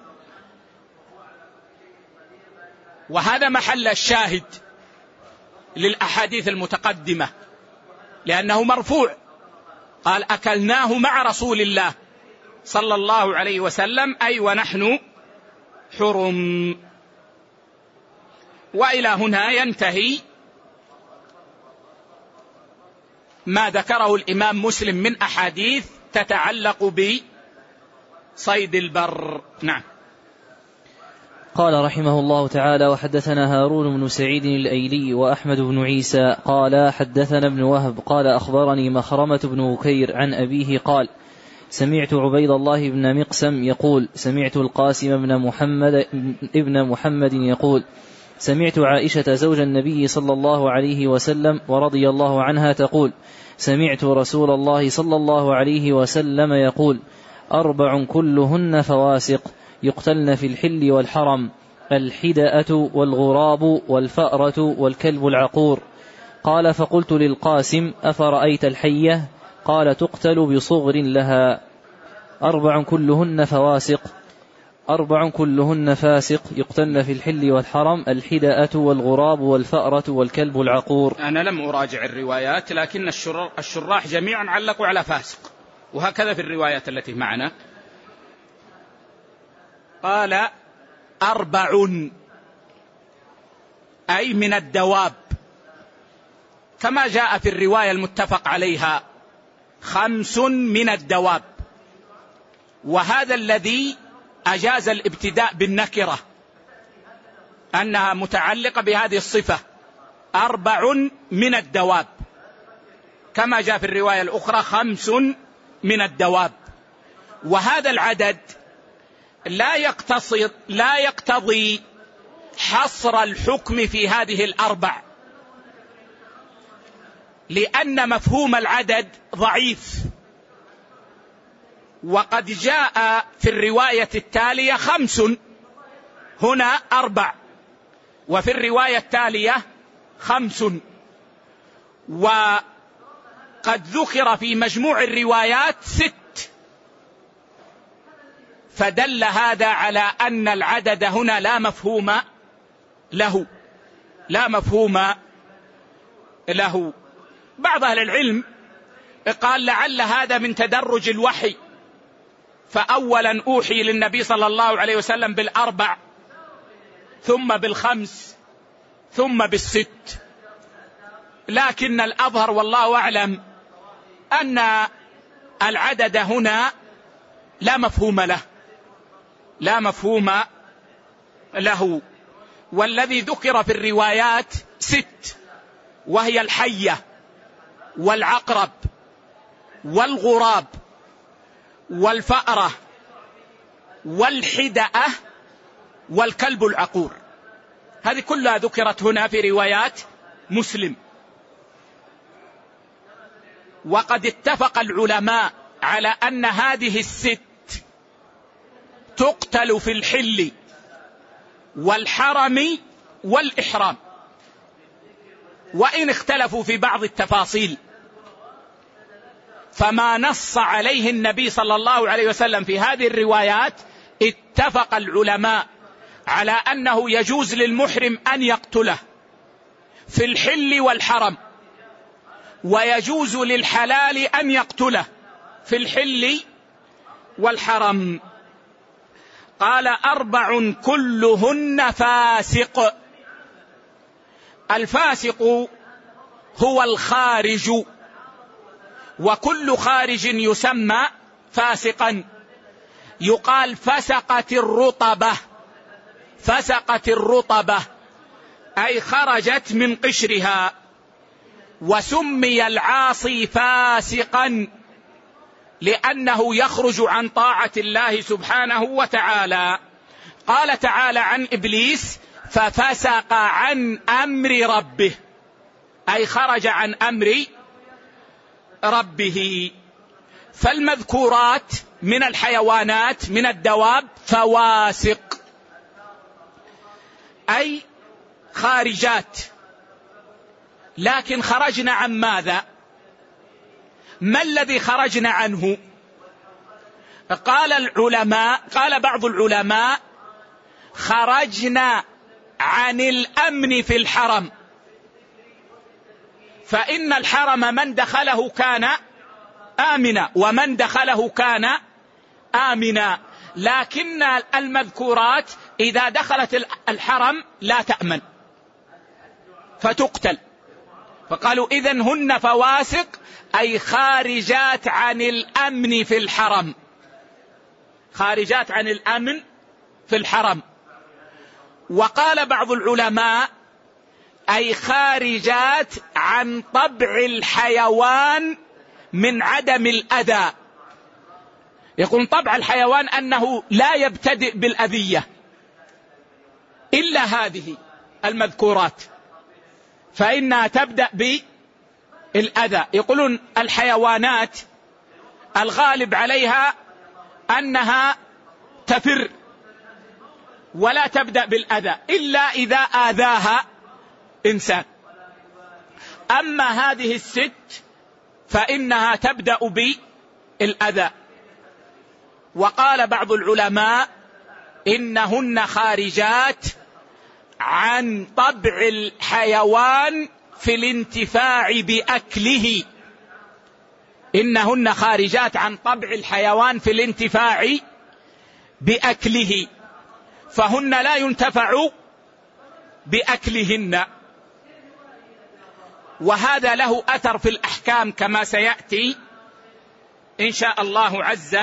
وهذا محل الشاهد للأحاديث المتقدمة، لأنه مرفوع، قال أكلناه مع رسول الله صلى الله عليه وسلم، أي ونحن حرم. وإلى هنا ينتهي ما ذكره الإمام مسلم من أحاديث تتعلق بصيد البر. نعم. قال رحمه الله تعالى وحدثنا هارون بن سعيد الأيلي وأحمد بن عيسى قال حدثنا ابن وهب قال أخبرني مخرمة بن بكير عن أبيه قال سمعت عبيد الله بن مقسم يقول سمعت القاسم بن محمد يقول سمعت عائشة زوج النبي صلى الله عليه وسلم ورضي الله عنها تقول: سمعت رسول الله صلى الله عليه وسلم يقول: 4 كلهن فواسق يقتلن في الحل والحرم: الحدأة والغراب والفأرة والكلب العقور. قال: فقلت للقاسم: أفرأيت الحية؟ قال: تقتل بصغر لها. 4 كلهن فواسق، 4 كلهن فاسق يقتلن في الحل والحرم: الحدأة والغراب والفأرة والكلب العقور. أنا لم أراجع الروايات، لكن الشراح جميعا علقوا على فاسق، وهكذا في الروايات التي معنا. قال: 4 أي من الدواب، كما جاء في الرواية المتفق عليها 5 من الدواب، وهذا الذي أجاز الابتداء بالنكرة أنها متعلقة بهذه الصفة، 4 من الدواب، كما جاء في الرواية الأخرى 5 من الدواب. وهذا العدد لا يقتضي حصر الحكم في هذه ال4، لأن مفهوم العدد ضعيف، وقد جاء في الرواية التالية 5، هنا 4، وفي الرواية التالية 5، وقد ذكر في مجموع الروايات 6، فدل هذا على أن العدد هنا لا مفهوم له، لا مفهوم له. بعض أهل العلم قال لعل هذا من تدرج الوحي، فأولا أوحي للنبي صلى الله عليه وسلم بال4، ثم بال5، ثم بال6، لكن الأظهر والله أعلم أن العدد هنا لا مفهوم له، لا مفهوم له. والذي ذكر في الروايات 6، وهي الحية والعقرب والغراب والفأرة والحدأة والكلب العقور، هذه كلها ذكرت هنا في روايات مسلم. وقد اتفق العلماء على أن هذه ال6 تقتل في الحل والحرم والإحرام، وإن اختلفوا في بعض التفاصيل، فما نص عليه النبي صلى الله عليه وسلم في هذه الروايات اتفق العلماء على أنه يجوز للمحرم أن يقتله في الحل والحرم، ويجوز للحلال أن يقتله في الحل والحرم. قال: 4 كلهن فاسق. الفاسق هو الخارج، وكل خارج يسمى فاسقا. يقال فسقت الرطبة، فسقت الرطبة أي خرجت من قشرها. وسمي العاصي فاسقا لأنه يخرج عن طاعة الله سبحانه وتعالى. قال تعالى عن إبليس: ففسق عن أمر ربه، أي خرج عن أمر ربه. فالمذكورات من الحيوانات من الدواب فواسق، أي خارجات. لكن خرجنا عن ماذا؟ ما الذي خرجنا عنه؟ قال بعض العلماء: خرجنا عن الأمن في الحرم، فإن الحرم من دخله كان آمنا، ومن دخله كان آمنا، لكن المذكورات إذا دخلت الحرم لا تأمن فتقتل. فقالوا: إذن هن فواسق أي خارجات عن الأمن في الحرم، خارجات عن الأمن في الحرم. وقال بعض العلماء: أي خارجات عن طبع الحيوان من عدم الأذى. يقول طبع الحيوان أنه لا يبتدئ بالأذية إلا هذه، المذكورات، فإنها تبدأ بالأذى. يقولون الحيوانات الغالب عليها أنها تفر ولا تبدأ بالأذى إلا إذا آذاها إنسان. أما هذه الست فإنها تبدأ بالأذى. وقال بعض العلماء إنهن خارجات عن طبع الحيوان في الانتفاع بأكله. إنهن خارجات عن طبع الحيوان في الانتفاع بأكله، فهن لا ينتفع بأكلهن. وهذا له أثر في الأحكام كما سيأتي إن شاء الله عز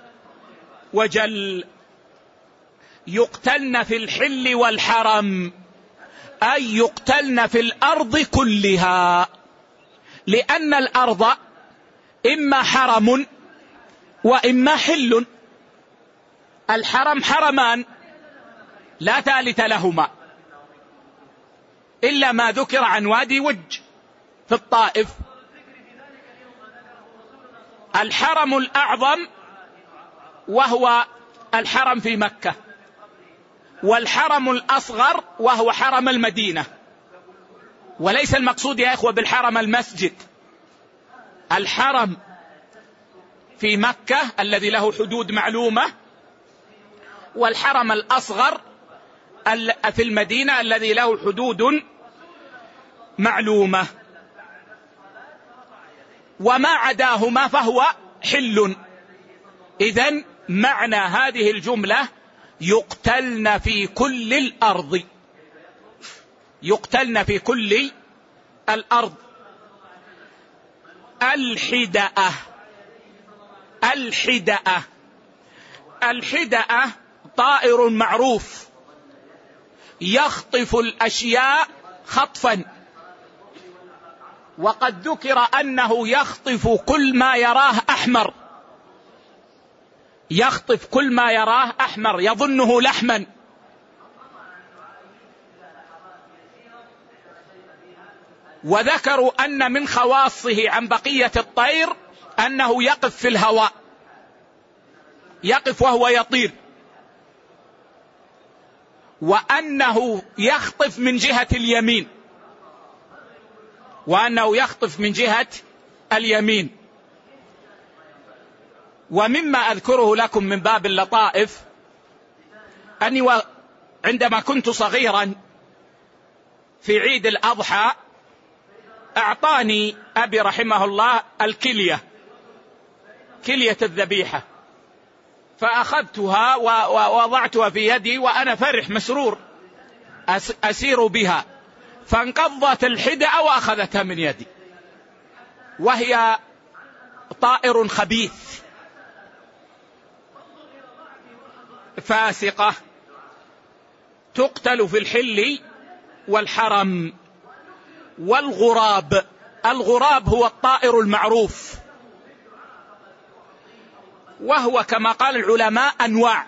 وجل. يقتلن في الحل والحرم، أي يقتلن في الأرض كلها، لأن الأرض إما حرم وإما حل. الحرم حرمان لا ثالث لهما إلا ما ذكر عن وادي وج في الطائف. الحرم الأعظم وهو الحرم في مكة، والحرم الأصغر وهو حرم المدينة. وليس المقصود يا إخوة بالحرم المسجد، الحرم في مكة الذي له حدود معلومة، والحرم الأصغر في المدينة الذي له حدود معلومة. وما عداهما فهو حل. إذن معنى هذه الجملة يقتلن في كل الأرض، يقتلن في كل الأرض. الحدأة، الحدأة، الحدأة طائر معروف يخطف الأشياء خطفا، وقد ذكر أنه يخطف كل ما يراه أحمر، يخطف كل ما يراه أحمر يظنه لحما. وذكروا أن من خواصه عن بقية الطير أنه يقف في الهواء، يقف وهو يطير، وأنه يخطف من جهة اليمين، وأنه يخطف من جهة اليمين. ومما أذكره لكم من باب اللطائف أني عندما كنت صغيرا في عيد الأضحى أعطاني أبي رحمه الله الكلية، كلية الذبيحة، فأخذتها ووضعتها في يدي وأنا فرح مسرور أسير بها، فانقضت الحدأة وأخذتها من يدي، وهي طائر خبيث فاسقة تقتل في الحل والحرم. والغراب، الغراب هو الطائر المعروف، وهو كما قال العلماء أنواع.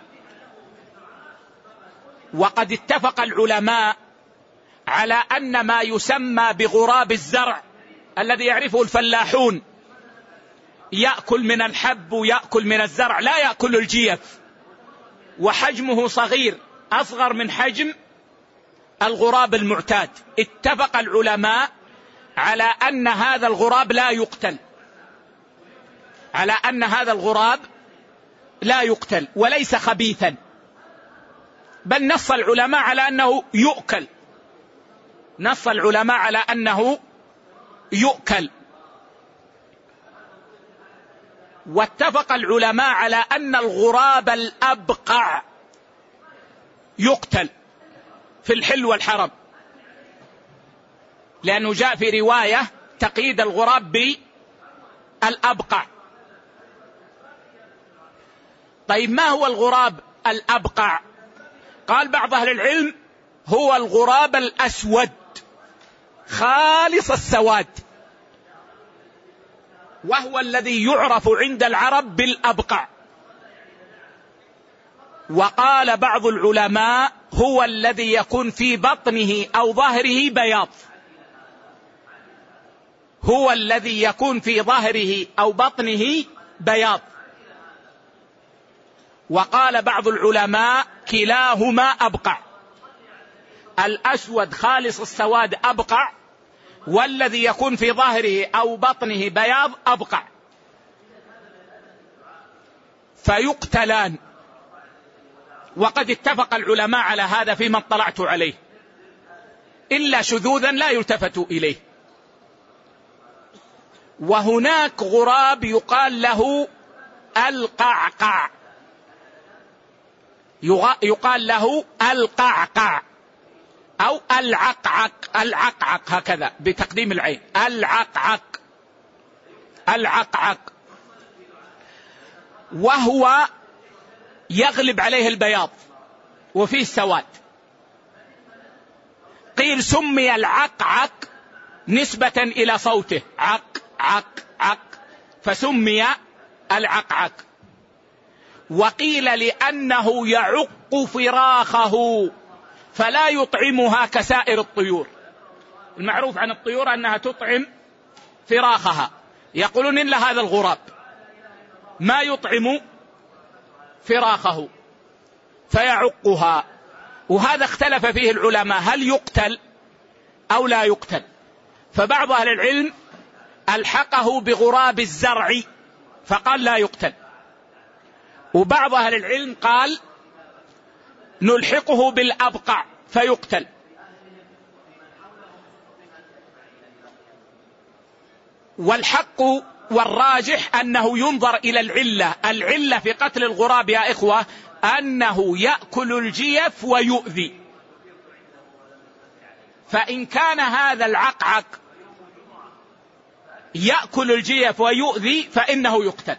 وقد اتفق العلماء على أن ما يسمى بغراب الزرع الذي يعرفه الفلاحون، يأكل من الحب ويأكل من الزرع، لا يأكل الجيف، وحجمه صغير أصغر من حجم الغراب المعتاد. اتفق العلماء على أن هذا الغراب لا يقتل، على أن هذا الغراب لا يقتل وليس خبيثا، بل نص العلماء على أنه يؤكل، نص العلماء على أنه يؤكل. واتفق العلماء على أن الغراب الأبقع يقتل في الحل والحرم، لأنه جاء في رواية تقييد الغراب بالأبقع. طيب ما هو الغراب الأبقع؟ قال بعض أهل العلم هو الغراب الأسود خالص السواد، وهو الذي يعرف عند العرب بالأبقع. وقال بعض العلماء هو الذي يكون في بطنه أو ظهره بياض، هو الذي يكون في ظهره أو بطنه بياض. وقال بعض العلماء كلاهما أبقع، الأسود خالص السواد أبقع، والذي يكون في ظهره أو بطنه بياض أبقع، فيقتلان. وقد اتفق العلماء على هذا فيما اطلعت عليه، إلا شذوذا لا يلتفت إليه. وهناك غراب يقال له القعقع، يقال له القعقع أو العقعق، العقعق هكذا بتقديم العين، العقعق، العقعق. وهو يغلب عليه البياض وفيه السواد. قيل سمي العقعق نسبة إلى صوته، عق عق عق، فسمي العقعق. وقيل لأنه يعق فراخه فلا يطعمها كسائر الطيور. المعروف عن الطيور أنها تطعم فراخها، يقولون إن هذا الغراب ما يطعم فراخه فيعقها. وهذا اختلف فيه العلماء، هل يقتل أو لا يقتل؟ فبعض أهل العلم ألحقه بغراب الزرع فقال لا يقتل، وبعض أهل العلم قال نلحقه بالأبقع فيقتل. والحق والراجح أنه ينظر إلى العلة في قتل الغراب يا إخوة أنه يأكل الجيف ويؤذي. فإن كان هذا العقعق يأكل الجيف ويؤذي فإنه يقتل،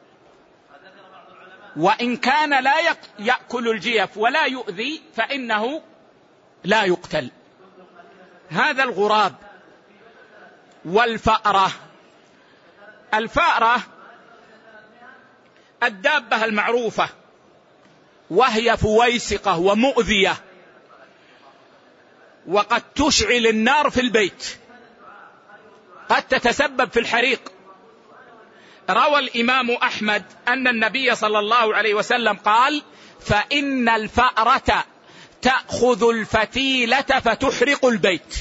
وإن كان لا يأكل الجيف ولا يؤذي فإنه لا يقتل. هذا الغراب. والفأرة، الفأرة الدابة المعروفة، وهي فويسقة ومؤذية، وقد تشعل النار في البيت، قد تتسبب في الحريق. روى الإمام أحمد أن النبي صلى الله عليه وسلم قال: فإن الفأرة تأخذ الفتيلة فتحرق البيت.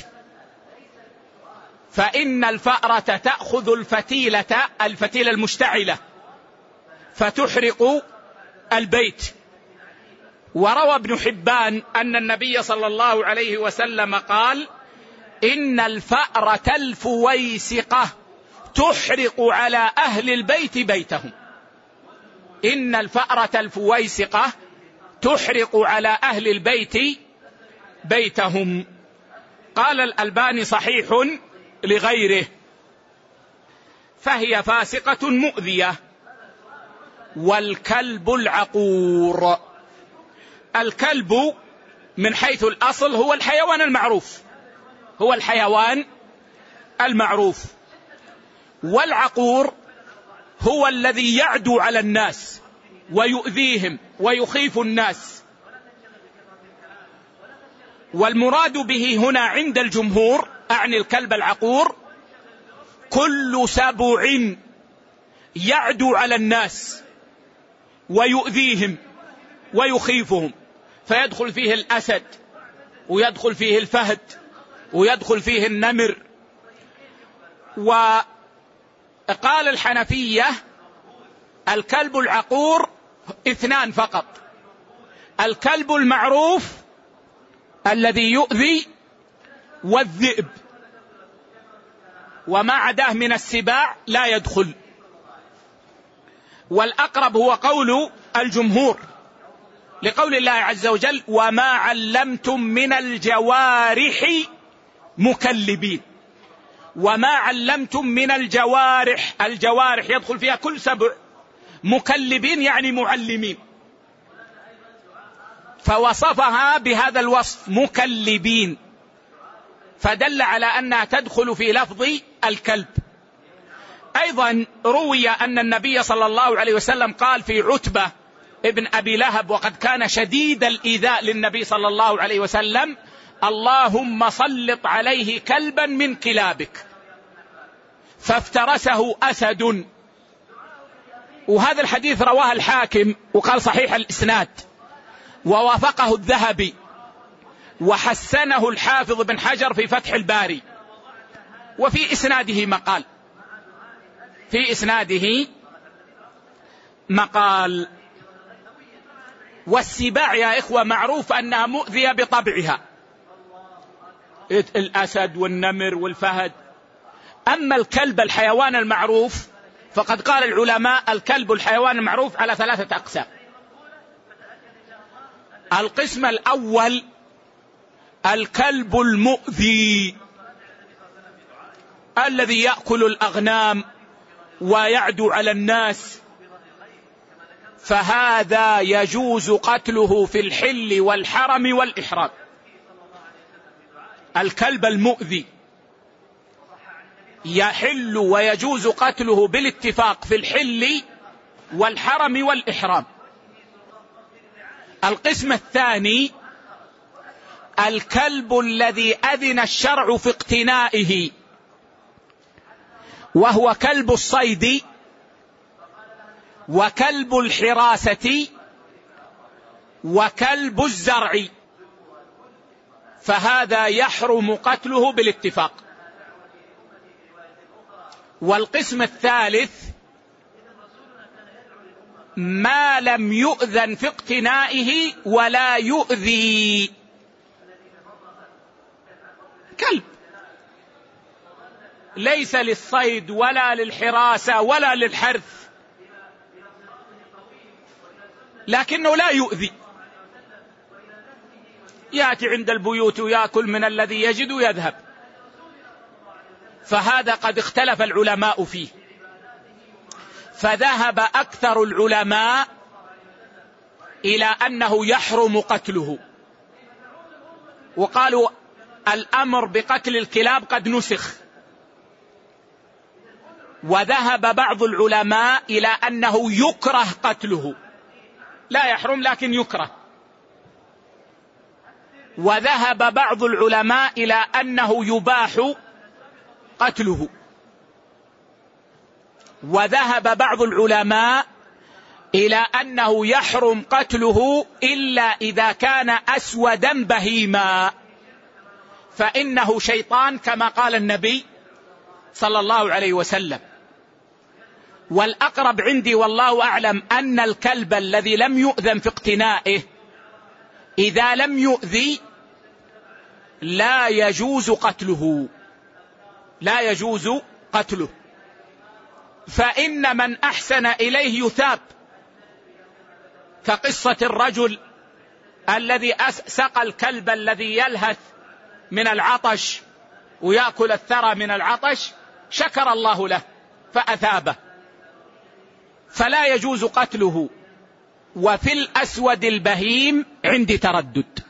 فإن الفأرة تأخذ الفتيلة المشتعلة فتحرق البيت. وروى ابن حبان أن النبي صلى الله عليه وسلم قال: إن الفأرة الفويسقة تحرق على أهل البيت بيتهم. إن الفأرة الفويسقة تحرق على أهل البيت بيتهم. قال الألباني صحيح لغيره. فهي فاسقة مؤذية. والكلب العقور، الكلب من حيث الأصل هو الحيوان المعروف، هو الحيوان المعروف. والعقور هو الذي يعدو على الناس ويؤذيهم ويخيف الناس. والمراد به هنا عند الجمهور، أعني الكلب العقور، كل سبع يعدو على الناس ويؤذيهم ويخيفهم، فيدخل فيه الأسد ويدخل فيه الفهد ويدخل فيه النمر. وقال الحنفية الكلب العقور اثنان فقط: الكلب المعروف الذي يؤذي، والذئب، وما عداه من السباع لا يدخل. والأقرب هو قول الجمهور لقول الله عز وجل: وما علمتم من الجوارح مكلبين. وما علمتم من الجوارح، الجوارح يدخل فيها كل سبع، مكلبين يعني معلمين، فوصفها بهذا الوصف مكلبين، فدل على أنها تدخل في لفظ الكلب. أيضا روي أن النبي صلى الله عليه وسلم قال في عتبة ابن أبي لهب وقد كان شديد الإيذاء للنبي صلى الله عليه وسلم: اللهم سلط عليه كلبا من كلابك، فافترسه أسد. وهذا الحديث رواه الحاكم وقال صحيح الإسناد، ووافقه الذهبي، وحسنه الحافظ بن حجر في فتح الباري. وفي إسناده مقال، في إسناده مقال. والسباع يا إخوة معروف أنها مؤذية بطبعها، الأسد والنمر والفهد. أما الكلب الحيوان المعروف فقد قال العلماء: الكلب الحيوان المعروف على 3 أقسام. القسم الأول الكلب المؤذي الذي يأكل الأغنام ويعدو على الناس، فهذا يجوز قتله في الحل والحرم والإحرام. الكلب المؤذي يحل ويجوز قتله بالاتفاق في الحل والحرم والإحرام. القسم الثاني الكلب الذي أذن الشرع في اقتنائه، وهو كلب الصيد وكلب الحراسة وكلب الزرع، فهذا يحرم قتله بالاتفاق. والقسم الثالث ما لم يؤذن في اقتنائه ولا يؤذي، كلب ليس للصيد ولا للحراسة ولا للحرث، لكنه لا يؤذي، يأتي عند البيوت ويأكل من الذي يجد ويذهب. فهذا قد اختلف العلماء فيه، فذهب أكثر العلماء إلى أنه يحرم قتله، وقالوا الأمر بقتل الكلاب قد نسخ. وذهب بعض العلماء إلى أنه يكره قتله، لا يحرم لكن يكره. وذهب بعض العلماء إلى أنه يباح قتله. وذهب بعض العلماء إلى أنه يحرم قتله إلا إذا كان أسودا بهيما، فإنه شيطان كما قال النبي صلى الله عليه وسلم. والأقرب عندي والله أعلم أن الكلب الذي لم يؤذن في اقتنائه إذا لم يؤذي لا يجوز قتله، لا يجوز قتله، فإن من أحسن إليه يثاب، كقصة الرجل الذي سقى الكلب الذي يلهث من العطش ويأكل الثرى من العطش، شكر الله له فأثابه، فلا يجوز قتله. وفي الأسود البهيم عندي تردد،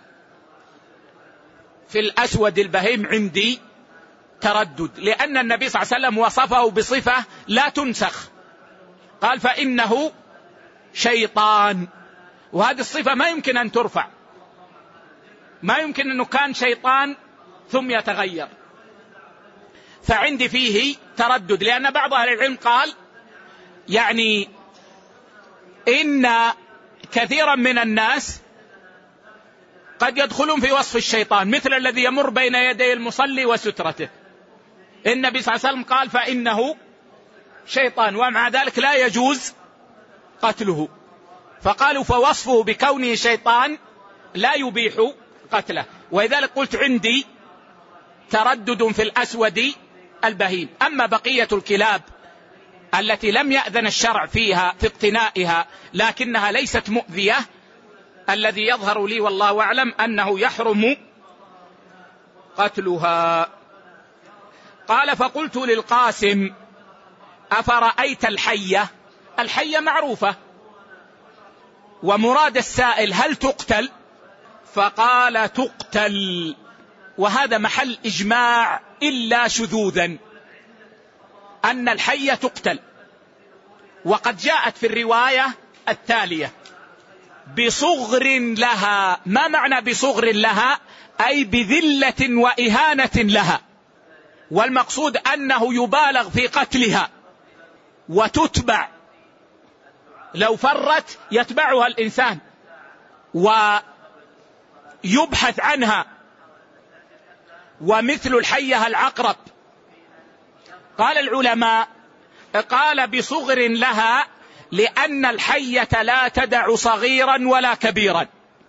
في الأسود البهيم عندي تردد، لأن النبي صلى الله عليه وسلم وصفه بصفة لا تنسخ، قال فإنه شيطان، وهذه الصفة ما يمكن أن ترفع، ما يمكن أنه كان شيطان ثم يتغير. فعندي فيه تردد، لأن بعض أهل العلم قال يعني إن كثيرا من الناس قد يدخلون في وصف الشيطان، مثل الذي يمر بين يدي المصلي وسترته، النبي صلى الله عليه وسلم قال فإنه شيطان، ومع ذلك لا يجوز قتله، فقالوا فوصفه بكونه شيطان لا يبيح قتله. ولذلك قلت عندي تردد في الأسود البهيم. أما بقية الكلاب التي لم يأذن الشرع فيها في اقتنائها لكنها ليست مؤذية، الذي يظهر لي والله أعلم أنه يحرم قتلها. قال فقلت للقاسم أفرأيت الحية؟ الحية معروفة، ومراد السائل هل تقتل؟ فقال تقتل، وهذا محل إجماع إلا شذوذا أن الحية تقتل. وقد جاءت في الرواية التالية بصغر لها. ما معنى بصغر لها؟ أي بذلة وإهانة لها، والمقصود أنه يبالغ في قتلها وتتبع، لو فرت يتبعها الإنسان ويبحث عنها. ومثل الحية العقرب. قال العلماء قال بصغر لها لأن الحية لا تدع صغيرا ولا كبيرا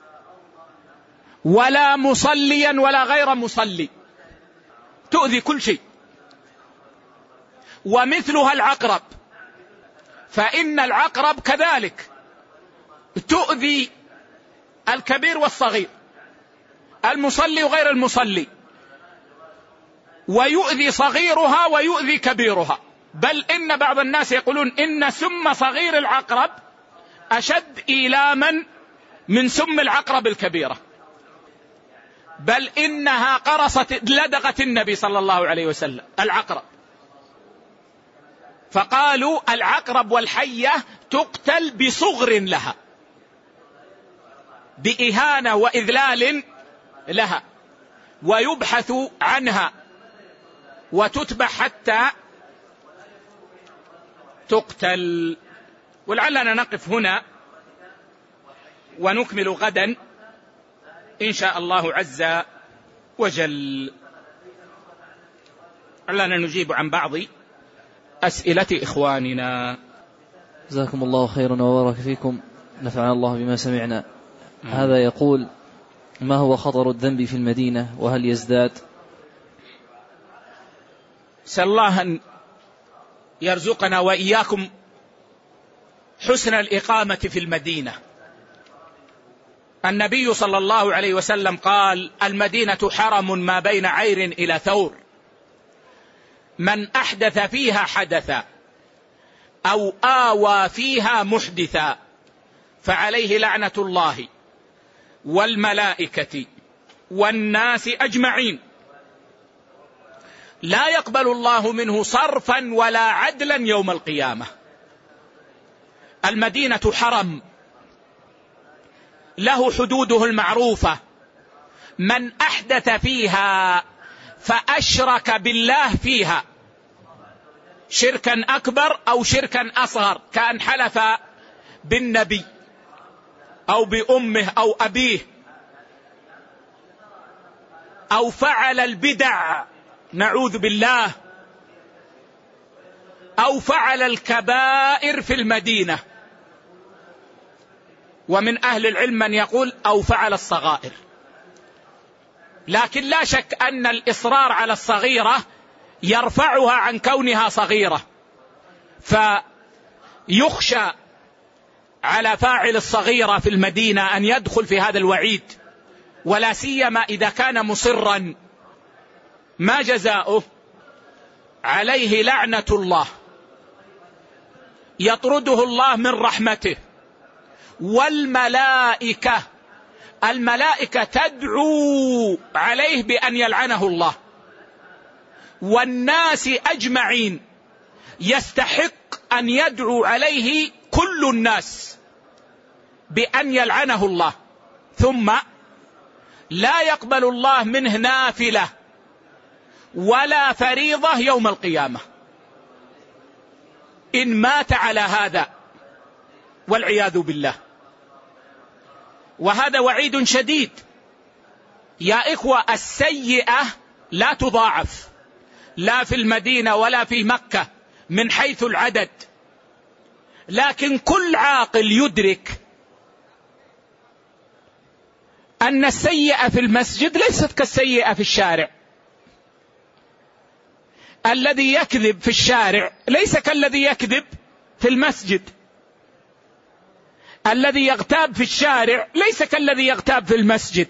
ولا مصليا ولا غير مصلي، تؤذي كل شيء. ومثلها العقرب، فإن العقرب كذلك تؤذي الكبير والصغير، المصلي وغير المصلي، ويؤذي صغيرها ويؤذي كبيرها. بل إن بعض الناس يقولون إن سم صغير العقرب أشد إيلاما من سم العقرب الكبيرة، بل إنها لدغت النبي صلى الله عليه وسلم العقرب، فقالوا العقرب والحية تقتل بصغر لها، بإهانة وإذلال لها، ويبحث عنها وتتبع حتى تقتل. ولعلنا نقف هنا ونكمل غدا إن شاء الله عز وجل. لعلنا نجيب عن بعض أسئلة إخواننا. جزاكم الله خيرا وبارك فيكم، نفعنا الله بما سمعنا. هذا يقول: ما هو خطر الذنب في المدينة وهل يزداد؟ سأل الله أن يرزقنا وإياكم حسن الإقامة في المدينة. النبي صلى الله عليه وسلم قال: المدينة حرم ما بين عير إلى ثور، من أحدث فيها حدثا أو آوى فيها محدثا فعليه لعنة الله والملائكة والناس أجمعين، لا يقبل الله منه صرفا ولا عدلا يوم القيامة. المدينة حرم له حدوده المعروفة، من أحدث فيها فأشرك بالله فيها شركا أكبر أو شركا أصغر، كأن حلف بالنبي أو بأمه أو أبيه، أو فعل البدع نعوذ بالله، أو فعل الكبائر في المدينة. ومن أهل العلم من يقول أو فعل الصغائر. لكن لا شك أن الإصرار على الصغيرة يرفعها عن كونها صغيرة، فيخشى على فاعل الصغيرة في المدينة أن يدخل في هذا الوعيد، ولا سيما إذا كان مصرا. ما جزاؤه؟ عليه لعنة الله، يطرده الله من رحمته، والملائكة، الملائكة تدعو عليه بأن يلعنه الله، والناس أجمعين يستحق أن يدعو عليه كل الناس بأن يلعنه الله. ثم لا يقبل الله منه نافلة ولا فريضة يوم القيامة إن مات على هذا، والعياذ بالله. وهذا وعيد شديد يا إخوة. السيئة لا تضاعف لا في المدينة ولا في مكة من حيث العدد، لكن كل عاقل يدرك أن السيئة في المسجد ليست كالسيئة في الشارع. الذي يكذب في الشارع ليس كالذي يكذب في المسجد، الذي يغتاب في الشارع ليس كالذي يغتاب في المسجد.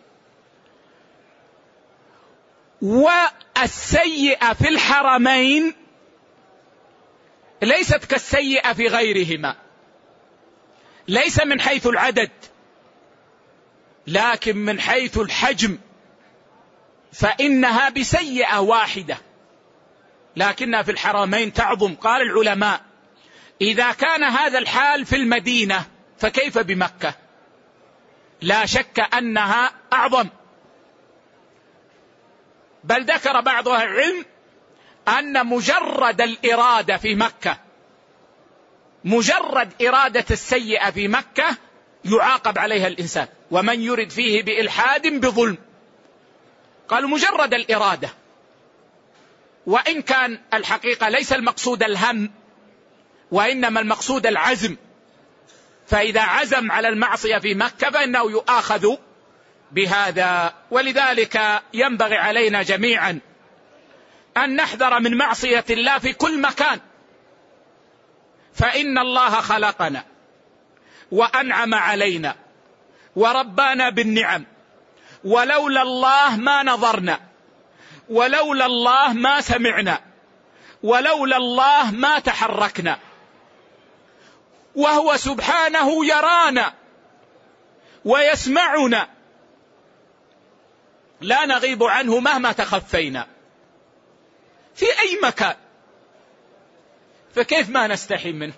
والسيئة في الحرمين ليست كالسيئة في غيرهما، ليس من حيث العدد لكن من حيث الحجم، فإنها بسيئة واحدة لكنها في الحرمين تعظم. قال العلماء: إذا كان هذا الحال في المدينة فكيف بمكة؟ لا شك أنها أعظم. بل ذكر بعض أهل العلم أن مجرد الإرادة في مكة، مجرد إرادة السيئة في مكة يعاقب عليها الإنسان، ومن يرد فيه بإلحاد بظلم. قالوا مجرد الإرادة، وإن كان الحقيقة ليس المقصود الهم، وإنما المقصود العزم. فإذا عزم على المعصية في مكة فإنه يؤاخذ بهذا. ولذلك ينبغي علينا جميعا أن نحذر من معصية الله في كل مكان، فإن الله خلقنا وأنعم علينا وربانا بالنعم، ولولا الله ما نظرنا، ولولا الله ما سمعنا، ولولا الله ما تحركنا، وهو سبحانه يرانا ويسمعنا، لا نغيب عنه مهما تخفينا في أي مكان، فكيف ما نستحي منه؟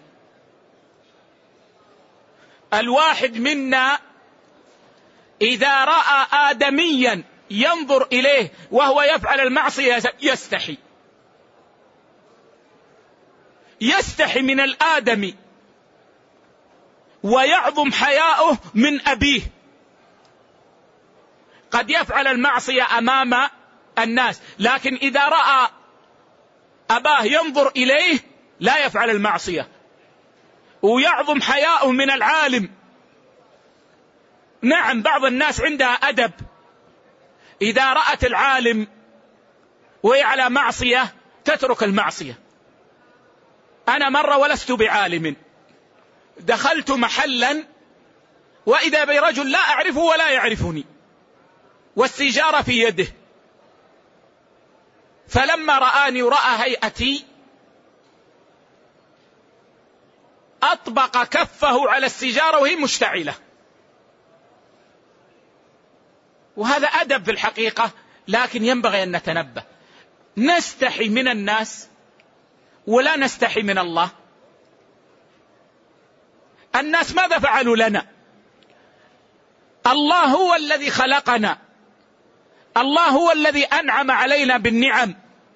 الواحد منا إذا رأى آدميا ينظر إليه وهو يفعل المعصية يستحي من الآدمي، ويعظم حياؤه من أبيه. قد يفعل المعصية أمام الناس، لكن إذا رأى أباه ينظر إليه لا يفعل المعصية، ويعظم حياؤه من العالم. نعم، بعض الناس عندها أدب، إذا رأت العالم وهي على معصية تترك المعصية. أنا مرة ولست بعالم دخلت محلا وإذا برجل لا أعرفه ولا يعرفني والسيجارة في يده، فلما رآني ورأى هيئتي أطبق كفه على السيجارة وهي مشتعلة. وهذا أدب في الحقيقة، لكن ينبغي أن نتنبه. نستحي من الناس ولا نستحي من الله. الناس ماذا فعلوا لنا؟ الله هو الذي خلقنا، الله هو الذي أنعم علينا بالنعم.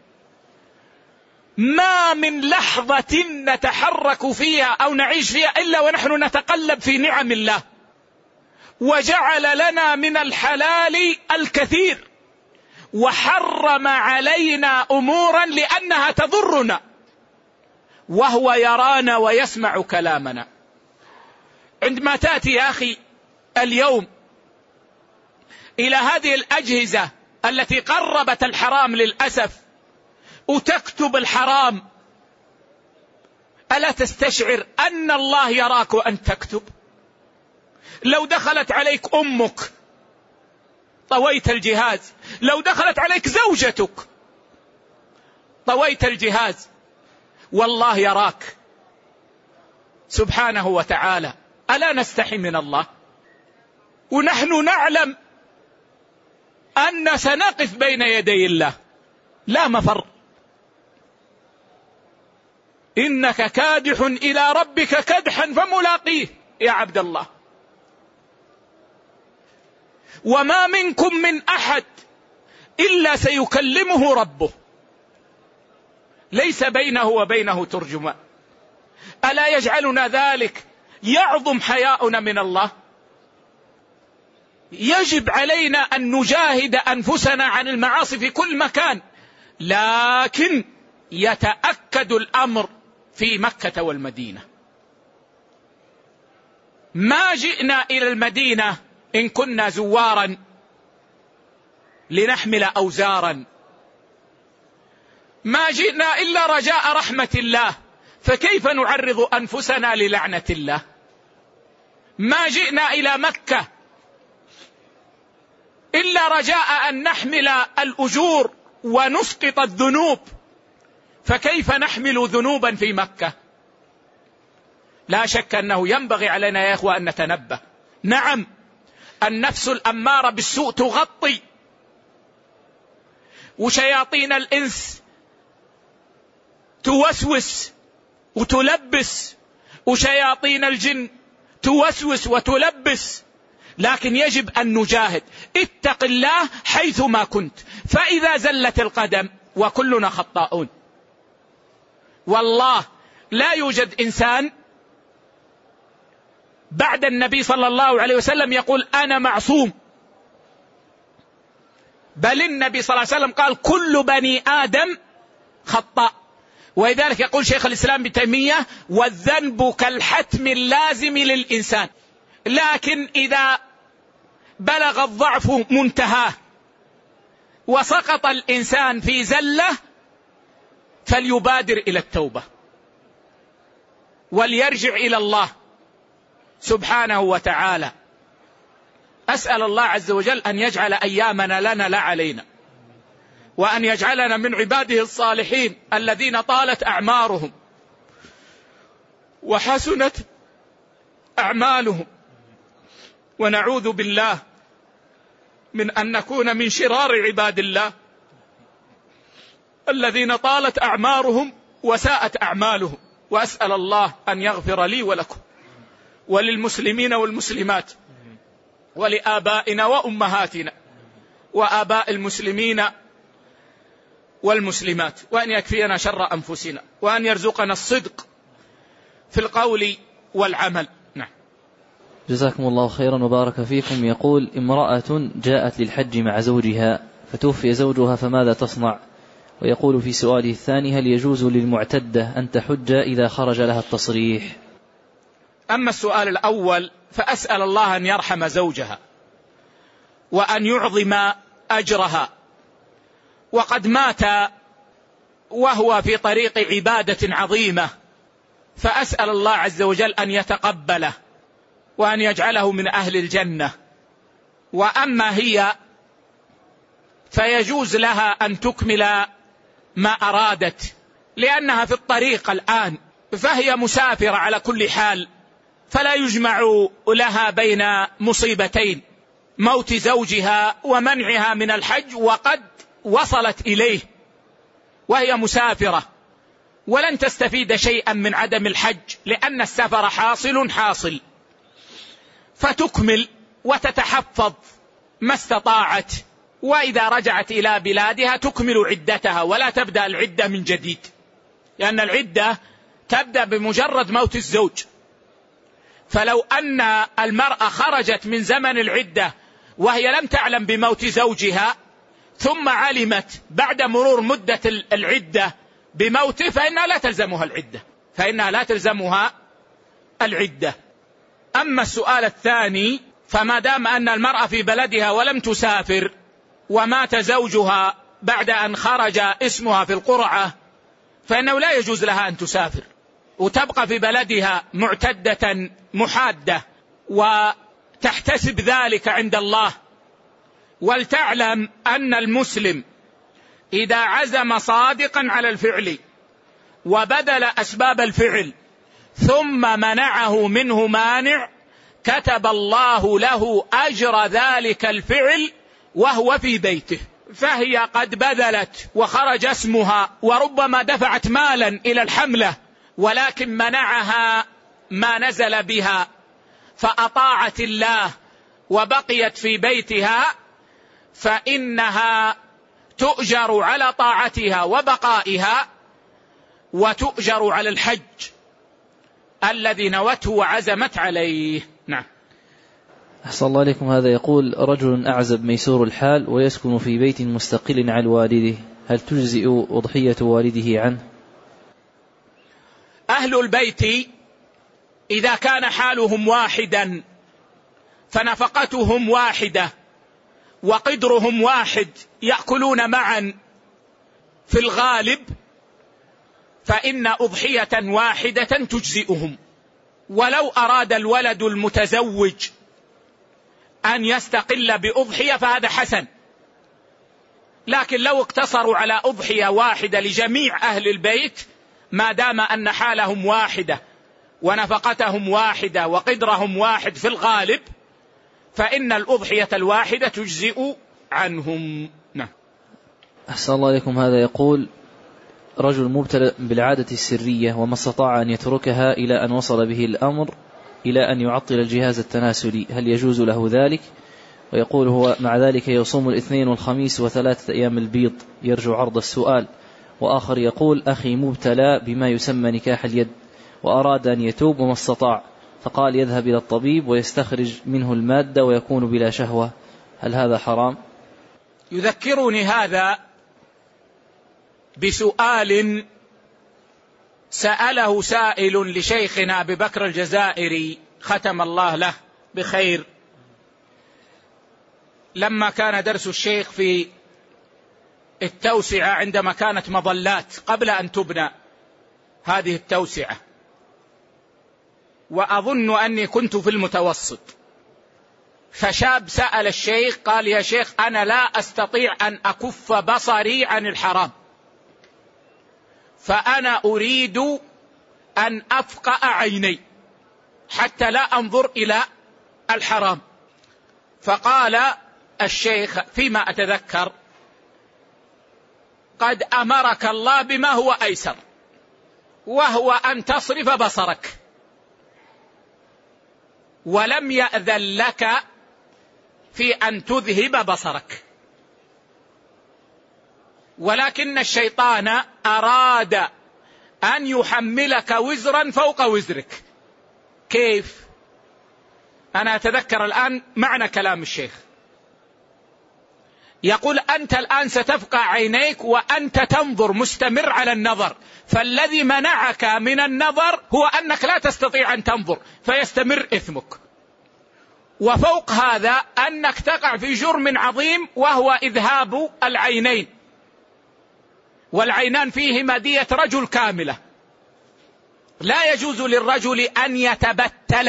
ما من لحظة نتحرك فيها أو نعيش فيها إلا ونحن نتقلب في نعم الله، وجعل لنا من الحلال الكثير، وحرم علينا أمورا لأنها تضرنا، وهو يرانا ويسمع كلامنا. عندما تأتي يا أخي اليوم إلى هذه الأجهزة التي قربت الحرام للأسف وتكتب الحرام، ألا تستشعر أن الله يراك وأنت تكتب؟ لو دخلت عليك أمك طويت الجهاز، لو دخلت عليك زوجتك طويت الجهاز، والله يراك سبحانه وتعالى. ألا نستحي من الله؟ ونحن نعلم أن سنقف بين يدي الله لا مفر. إنك كادح إلى ربك كدحا فملاقيه يا عبد الله. وما منكم من أحد إلا سيكلمه ربه، ليس بينه وبينه ترجمان. ألا يجعلنا ذلك يعظم حياؤنا من الله؟ يجب علينا أن نجاهد أنفسنا عن المعاصي في كل مكان، لكن يتأكد الأمر في مكة والمدينة. ما جئنا إلى المدينة إن كنا زوارا لنحمل أوزارا، ما جئنا إلا رجاء رحمة الله، فكيف نعرض أنفسنا للعنة الله؟ ما جئنا إلى مكة إلا رجاء أن نحمل الأجور ونسقط الذنوب، فكيف نحمل ذنوبا في مكة؟ لا شك أنه ينبغي علينا يا إخوة أن نتنبه. نعم، النفس الأمارة بالسوء تغطي، وشياطين الإنس توسوس وتلبس، وشياطين الجن توسوس وتلبس، لكن يجب أن نجاهد. اتق الله حيثما كنت، فإذا زلت القدم وكلنا خطاؤون. والله لا يوجد إنسان بعد النبي صلى الله عليه وسلم يقول أنا معصوم، بل النبي صلى الله عليه وسلم قال كل بني آدم خطاء. ولذلك يقول شيخ الإسلام ابن تيمية والذنب كالحتم اللازم للإنسان، لكن إذا بلغ الضعف منتهاه وسقط الإنسان في زلة فليبادر إلى التوبة وليرجع إلى الله سبحانه وتعالى. أسأل الله عز وجل أن يجعل أيامنا لنا لا علينا، وأن يجعلنا من عباده الصالحين الذين طالت أعمارهم وحسنت أعمالهم، ونعوذ بالله من أن نكون من شرار عباد الله الذين طالت أعمارهم وساءت أعمالهم. وأسأل الله أن يغفر لي ولكم وللمسلمين والمسلمات ولآبائنا وأمهاتنا وآباء المسلمين والمسلمات، وأن يكفينا شر أنفسنا، وأن يرزقنا الصدق في القول والعمل. نعم. جزاكم الله خيرا وبارك فيكم. يقول امرأة جاءت للحج مع زوجها فتوفي زوجها فماذا تصنع؟ ويقول في سؤاله الثاني هل يجوز للمعتدة أن تحج إذا خرج لها التصريح؟ أما السؤال الأول فأسأل الله أن يرحم زوجها وأن يعظم أجرها، وقد مات وهو في طريق عبادة عظيمة، فأسأل الله عز وجل أن يتقبله وأن يجعله من أهل الجنة. وأما هي فيجوز لها أن تكمل ما أرادت، لأنها في الطريق الآن، فهي مسافرة على كل حال، فلا يجمع لها بين مصيبتين: موت زوجها ومنعها من الحج، وقد وصلت إليه وهي مسافرة ولن تستفيد شيئا من عدم الحج، لأن السفر حاصل، فتكمل وتتحفظ ما استطاعت، وإذا رجعت إلى بلادها تكمل عدتها ولا تبدأ العدة من جديد، لأن العدة تبدأ بمجرد موت الزوج. فلو أن المرأة خرجت من زمن العدة وهي لم تعلم بموت زوجها ثم علمت بعد مرور مدة العدة بموته فإنها لا تلزمها العدة. أما السؤال الثاني فما دام أن المرأة في بلدها ولم تسافر ومات زوجها بعد أن خرج اسمها في القرعة فإنه لا يجوز لها أن تسافر وتبقى في بلدها معتدة محادة وتحتسب ذلك عند الله. ولتعلم أن المسلم إذا عزم صادقا على الفعل وبذل أسباب الفعل ثم منعه منه مانع كتب الله له أجر ذلك الفعل وهو في بيته. فهي قد بذلت وخرج اسمها وربما دفعت مالا إلى الحملة، ولكن منعها ما نزل بها فأطاعت الله وبقيت في بيتها، فإنها تؤجر على طاعتها وبقائها وتؤجر على الحج الذي نوته وعزمت عليه. نعم. أحسن الله عليكم. هذا يقول رجل أعزب ميسور الحال ويسكن في بيت مستقل عن والده، هل تجزئ أضحية والده عنه؟ أهل البيت إذا كان حالهم واحدا فنفقتهم واحدة وقدرهم واحد يأكلون معا في الغالب فإن أضحية واحدة تجزئهم. ولو أراد الولد المتزوج أن يستقل بأضحية فهذا حسن، لكن لو اقتصروا على أضحية واحدة لجميع أهل البيت ما دام أن حالهم واحدة ونفقتهم واحدة وقدرهم واحد في الغالب فإن الأضحية الواحدة تجزئ عنهم. نعم. أحسن الله عليكم. هذا يقول رجل مبتلى بالعادة السرية وما استطاع أن يتركها إلى أن وصل به الأمر إلى أن يعطل الجهاز التناسلي، هل يجوز له ذلك؟ ويقول هو مع ذلك يصوم الاثنين والخميس و3 أيام البيض، يرجو عرض السؤال. وآخر يقول أخي مبتلى بما يسمى نكاح اليد، وأراد أن يتوب وما استطاع، فقال يذهب إلى الطبيب ويستخرج منه المادة ويكون بلا شهوة، هل هذا حرام؟ يذكرني هذا بسؤال سأله سائل لشيخنا أبي بكر الجزائري ختم الله له بخير، لما كان درس الشيخ في التوسعة عندما كانت مظلات قبل أن تبنى هذه التوسعة، وأظن أني كنت في المتوسط، فشاب سأل الشيخ قال يا شيخ أنا لا أستطيع أن أكف بصري عن الحرام، فأنا أريد أن أفقأ عيني حتى لا أنظر إلى الحرام. فقال الشيخ فيما أتذكر قد أمرك الله بما هو أيسر، وهو أن تصرف بصرك، ولم يأذن لك في أن تذهب بصرك، ولكن الشيطان أراد أن يحملك وزرا فوق وزرك. كيف؟ أنا أتذكر الآن معنى كلام الشيخ، يقول أنت الآن ستفقع عينيك وأنت تنظر مستمر على النظر، فالذي منعك من النظر هو أنك لا تستطيع أن تنظر فيستمر إثمك، وفوق هذا أنك تقع في جرم عظيم وهو إذهاب العينين، والعينان فيهما دية رجل كاملة. لا يجوز للرجل أن يتبتل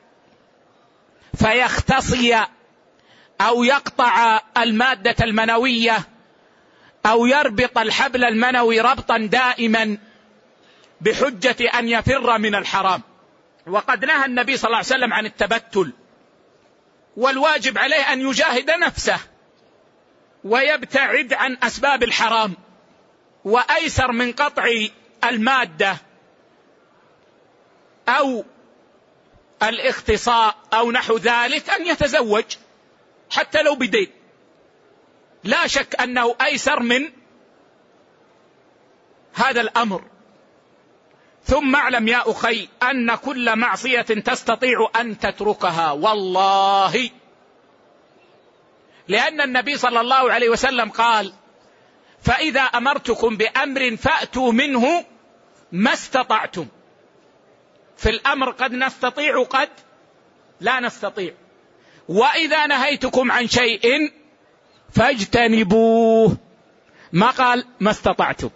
فيختصي أو يقطع المادة المنوية أو يربط الحبل المنوي ربطا دائما بحجة أن يفر من الحرام. وقد نهى النبي صلى الله عليه وسلم عن التبتل، والواجب عليه أن يجاهد نفسه ويبتعد عن أسباب الحرام. وأيسر من قطع المادة أو الاختصاء أو نحو ذلك أن يتزوج حتى لو بدين، لا شك أنه أيسر من هذا الأمر. ثم اعلم يا أخي أن كل معصية تستطيع أن تتركها والله، لأن النبي صلى الله عليه وسلم قال فإذا أمرتكم بأمر فأتوا منه ما استطعتم. في الأمر قد نستطيع قد لا نستطيع، وإذا نهيتكم عن شيء فاجتنبوه، ما قال ما استطعتم.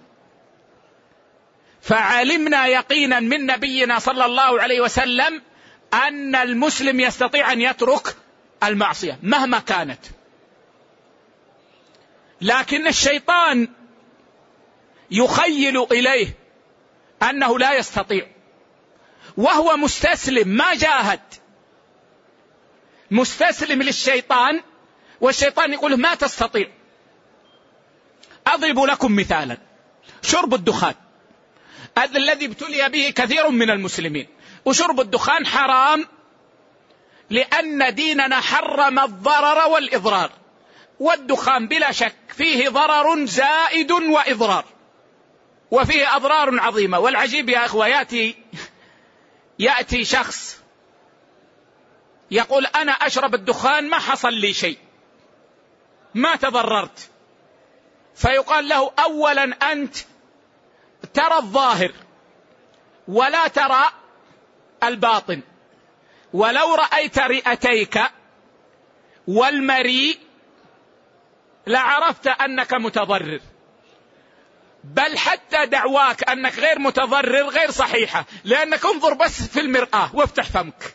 فعلمنا يقينا من نبينا صلى الله عليه وسلم أن المسلم يستطيع أن يترك المعصية مهما كانت، لكن الشيطان يخيل إليه أنه لا يستطيع، وهو مستسلم ما جاهد، مستسلم للشيطان، والشيطان يقول ما تستطيع. أضرب لكم مثالا، شرب الدخان الذي ابتلي به كثير من المسلمين، وشرب الدخان حرام لأن ديننا حرم الضرر والإضرار، والدخان بلا شك فيه ضرر زائد وإضرار، وفيه أضرار عظيمة. والعجيب يا أخوة يأتي شخص يقول أنا أشرب الدخان ما حصل لي شيء، ما تضررت، فيقال له أولا أنت ترى الظاهر ولا ترى الباطن، ولو رأيت رئتيك والمريء لعرفت أنك متضرر، بل حتى دعواك أنك غير متضرر غير صحيحة، لأنك انظر بس في المرآة وافتح فمك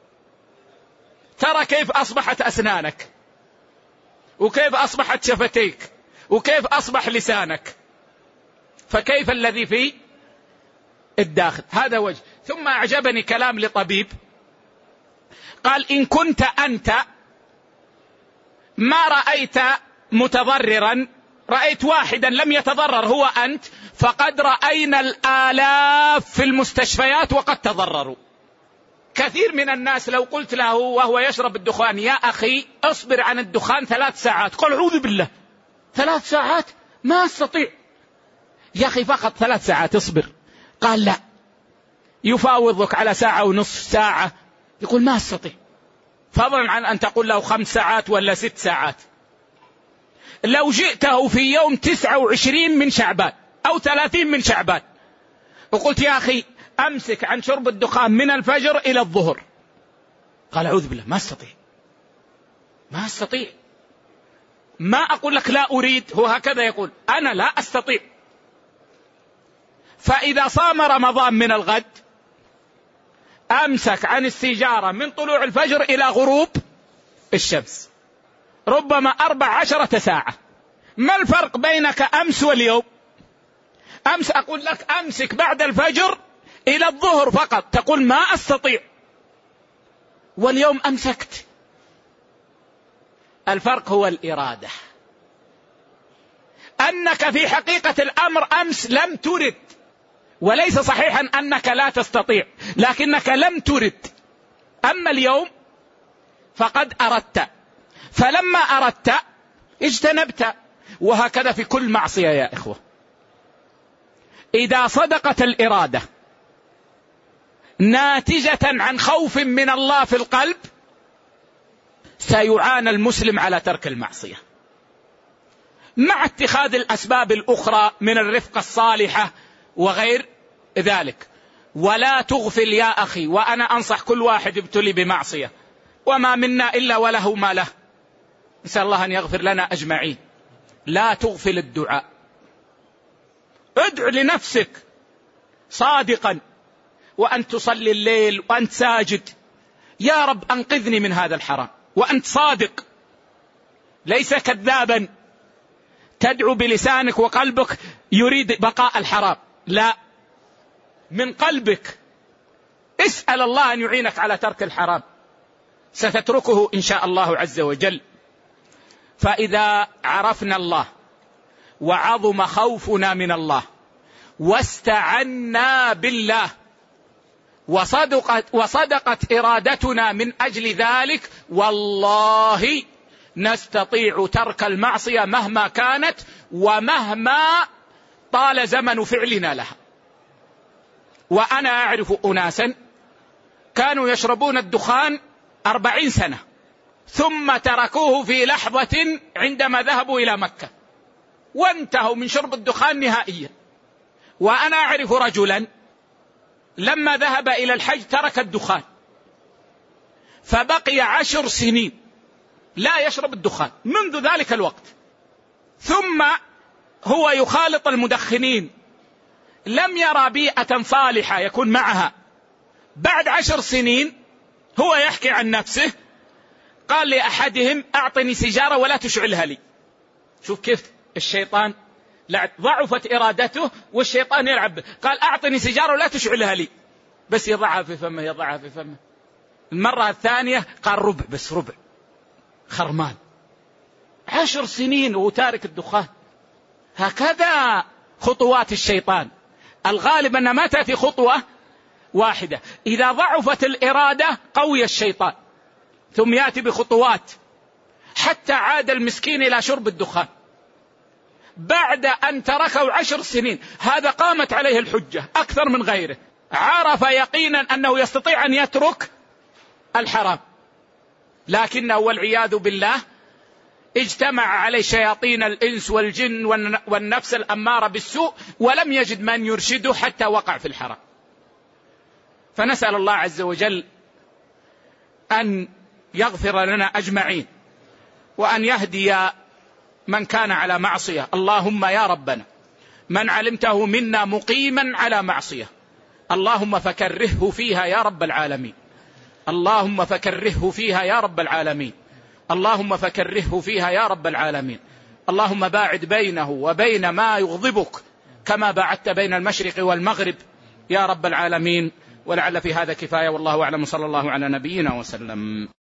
ترى كيف أصبحت أسنانك، وكيف أصبحت شفتيك، وكيف أصبح لسانك، فكيف الذي في الداخل؟ هذا وجه. ثم أعجبني كلام لطبيب قال إن كنت أنت ما رأيت متضررا، رأيت واحدا لم يتضرر هو أنت، فقد رأينا الآلاف في المستشفيات وقد تضرروا. كثير من الناس لو قلت له وهو يشرب الدخان يا أخي اصبر عن الدخان 3 ساعات، قال أعوذ بالله 3 ساعات ما أستطيع. يا أخي فقط 3 ساعات اصبر. قال لا، يفاوضك على 1.5 ساعة ساعة، يقول ما أستطيع، فضلا عن أن تقول له 5 ساعات ولا 6 ساعات. لو جئته في يوم 29 من شعبان أو 30 من شعبان وقلت يا أخي أمسك عن شرب الدخان من الفجر إلى الظهر، قال أعوذ بالله ما أستطيع ما أستطيع. ما أقول لك لا أريد، هو هكذا يقول أنا لا أستطيع. فإذا صام رمضان من الغد أمسك عن السيجارة من طلوع الفجر إلى غروب الشمس، ربما 14 ساعة. ما الفرق بينك أمس واليوم؟ أمس أقول لك أمسك بعد الفجر إلى الظهر فقط، تقول ما أستطيع، واليوم أمسكت. الفرق هو الإرادة، أنك في حقيقة الأمر أمس لم ترد، وليس صحيحا أنك لا تستطيع، لكنك لم ترد. أما اليوم فقد أردت، فلما أردت اجتنبت. وهكذا في كل معصية يا إخوة، إذا صدقت الإرادة ناتجة عن خوف من الله في القلب سيعانى المسلم على ترك المعصية، مع اتخاذ الأسباب الأخرى من الرفقة الصالحة وغير ذلك. ولا تغفل يا أخي، وأنا أنصح كل واحد ابتلي بمعصية، وما منا إلا وله ما له، نسأل الله أن يغفر لنا أجمعين. لا تغفل الدعاء، ادع لنفسك صادقا وأنت تصلي الليل وأنت ساجد، يا رب أنقذني من هذا الحرام، وأنت صادق ليس كذابا تدعو بلسانك وقلبك يريد بقاء الحرام، لا، من قلبك اسأل الله أن يعينك على ترك الحرام، ستتركه إن شاء الله عز وجل. فإذا عرفنا الله وعظم خوفنا من الله واستعنا بالله وصدقت إرادتنا من أجل ذلك، والله نستطيع ترك المعصية مهما كانت ومهما طال زمن فعلنا لها. وأنا أعرف أناسا كانوا يشربون الدخان 40 سنة ثم تركوه في لحظة عندما ذهبوا إلى مكة وانتهوا من شرب الدخان نهائيا. وأنا أعرف رجلا لما ذهب إلى الحج ترك الدخان فبقي 10 سنين لا يشرب الدخان منذ ذلك الوقت، ثم هو يخالط المدخنين، لم يرى بيئة صالحة يكون معها. بعد 10 سنين هو يحكي عن نفسه قال لأحدهم أعطني سيجارة ولا تشعلها لي. شوف كيف الشيطان ضعفت إرادته والشيطان يلعب، قال أعطني سيجارة ولا تشعلها لي، بس يضعها في فمه يضعها في فمه. المرة الثانية قال ربع، بس ربع، خرمان. 10 سنين وهو تارك الدخان. هكذا خطوات الشيطان، الغالب أنها ما تأتي خطوة واحدة. إذا ضعفت الإرادة قوي الشيطان ثم يأتي بخطوات حتى عاد المسكين إلى شرب الدخان بعد أن تركه 10 سنين. هذا قامت عليه الحجة أكثر من غيره، عرف يقينا أنه يستطيع أن يترك الحرام، لكنه والعياذ بالله اجتمع عليه شياطين الإنس والجن والنفس الأمارة بالسوء ولم يجد من يرشده حتى وقع في الحرام. فنسأل الله عز وجل أن يغفر لنا أجمعين وأن يهدي من كان على معصية. اللهم يا ربنا من علمته منا مقيما على معصية اللهم فكرهه فيها يا رب العالمين، اللهم فكرهه فيها يا رب العالمين، اللهم فكرهه فيها يا رب العالمين. اللهم باعد بينه وبين ما يغضبك كما باعدت بين المشرق والمغرب يا رب العالمين. ولعل في هذا كفاية، والله أعلم، صلى الله على نبينا وسلم.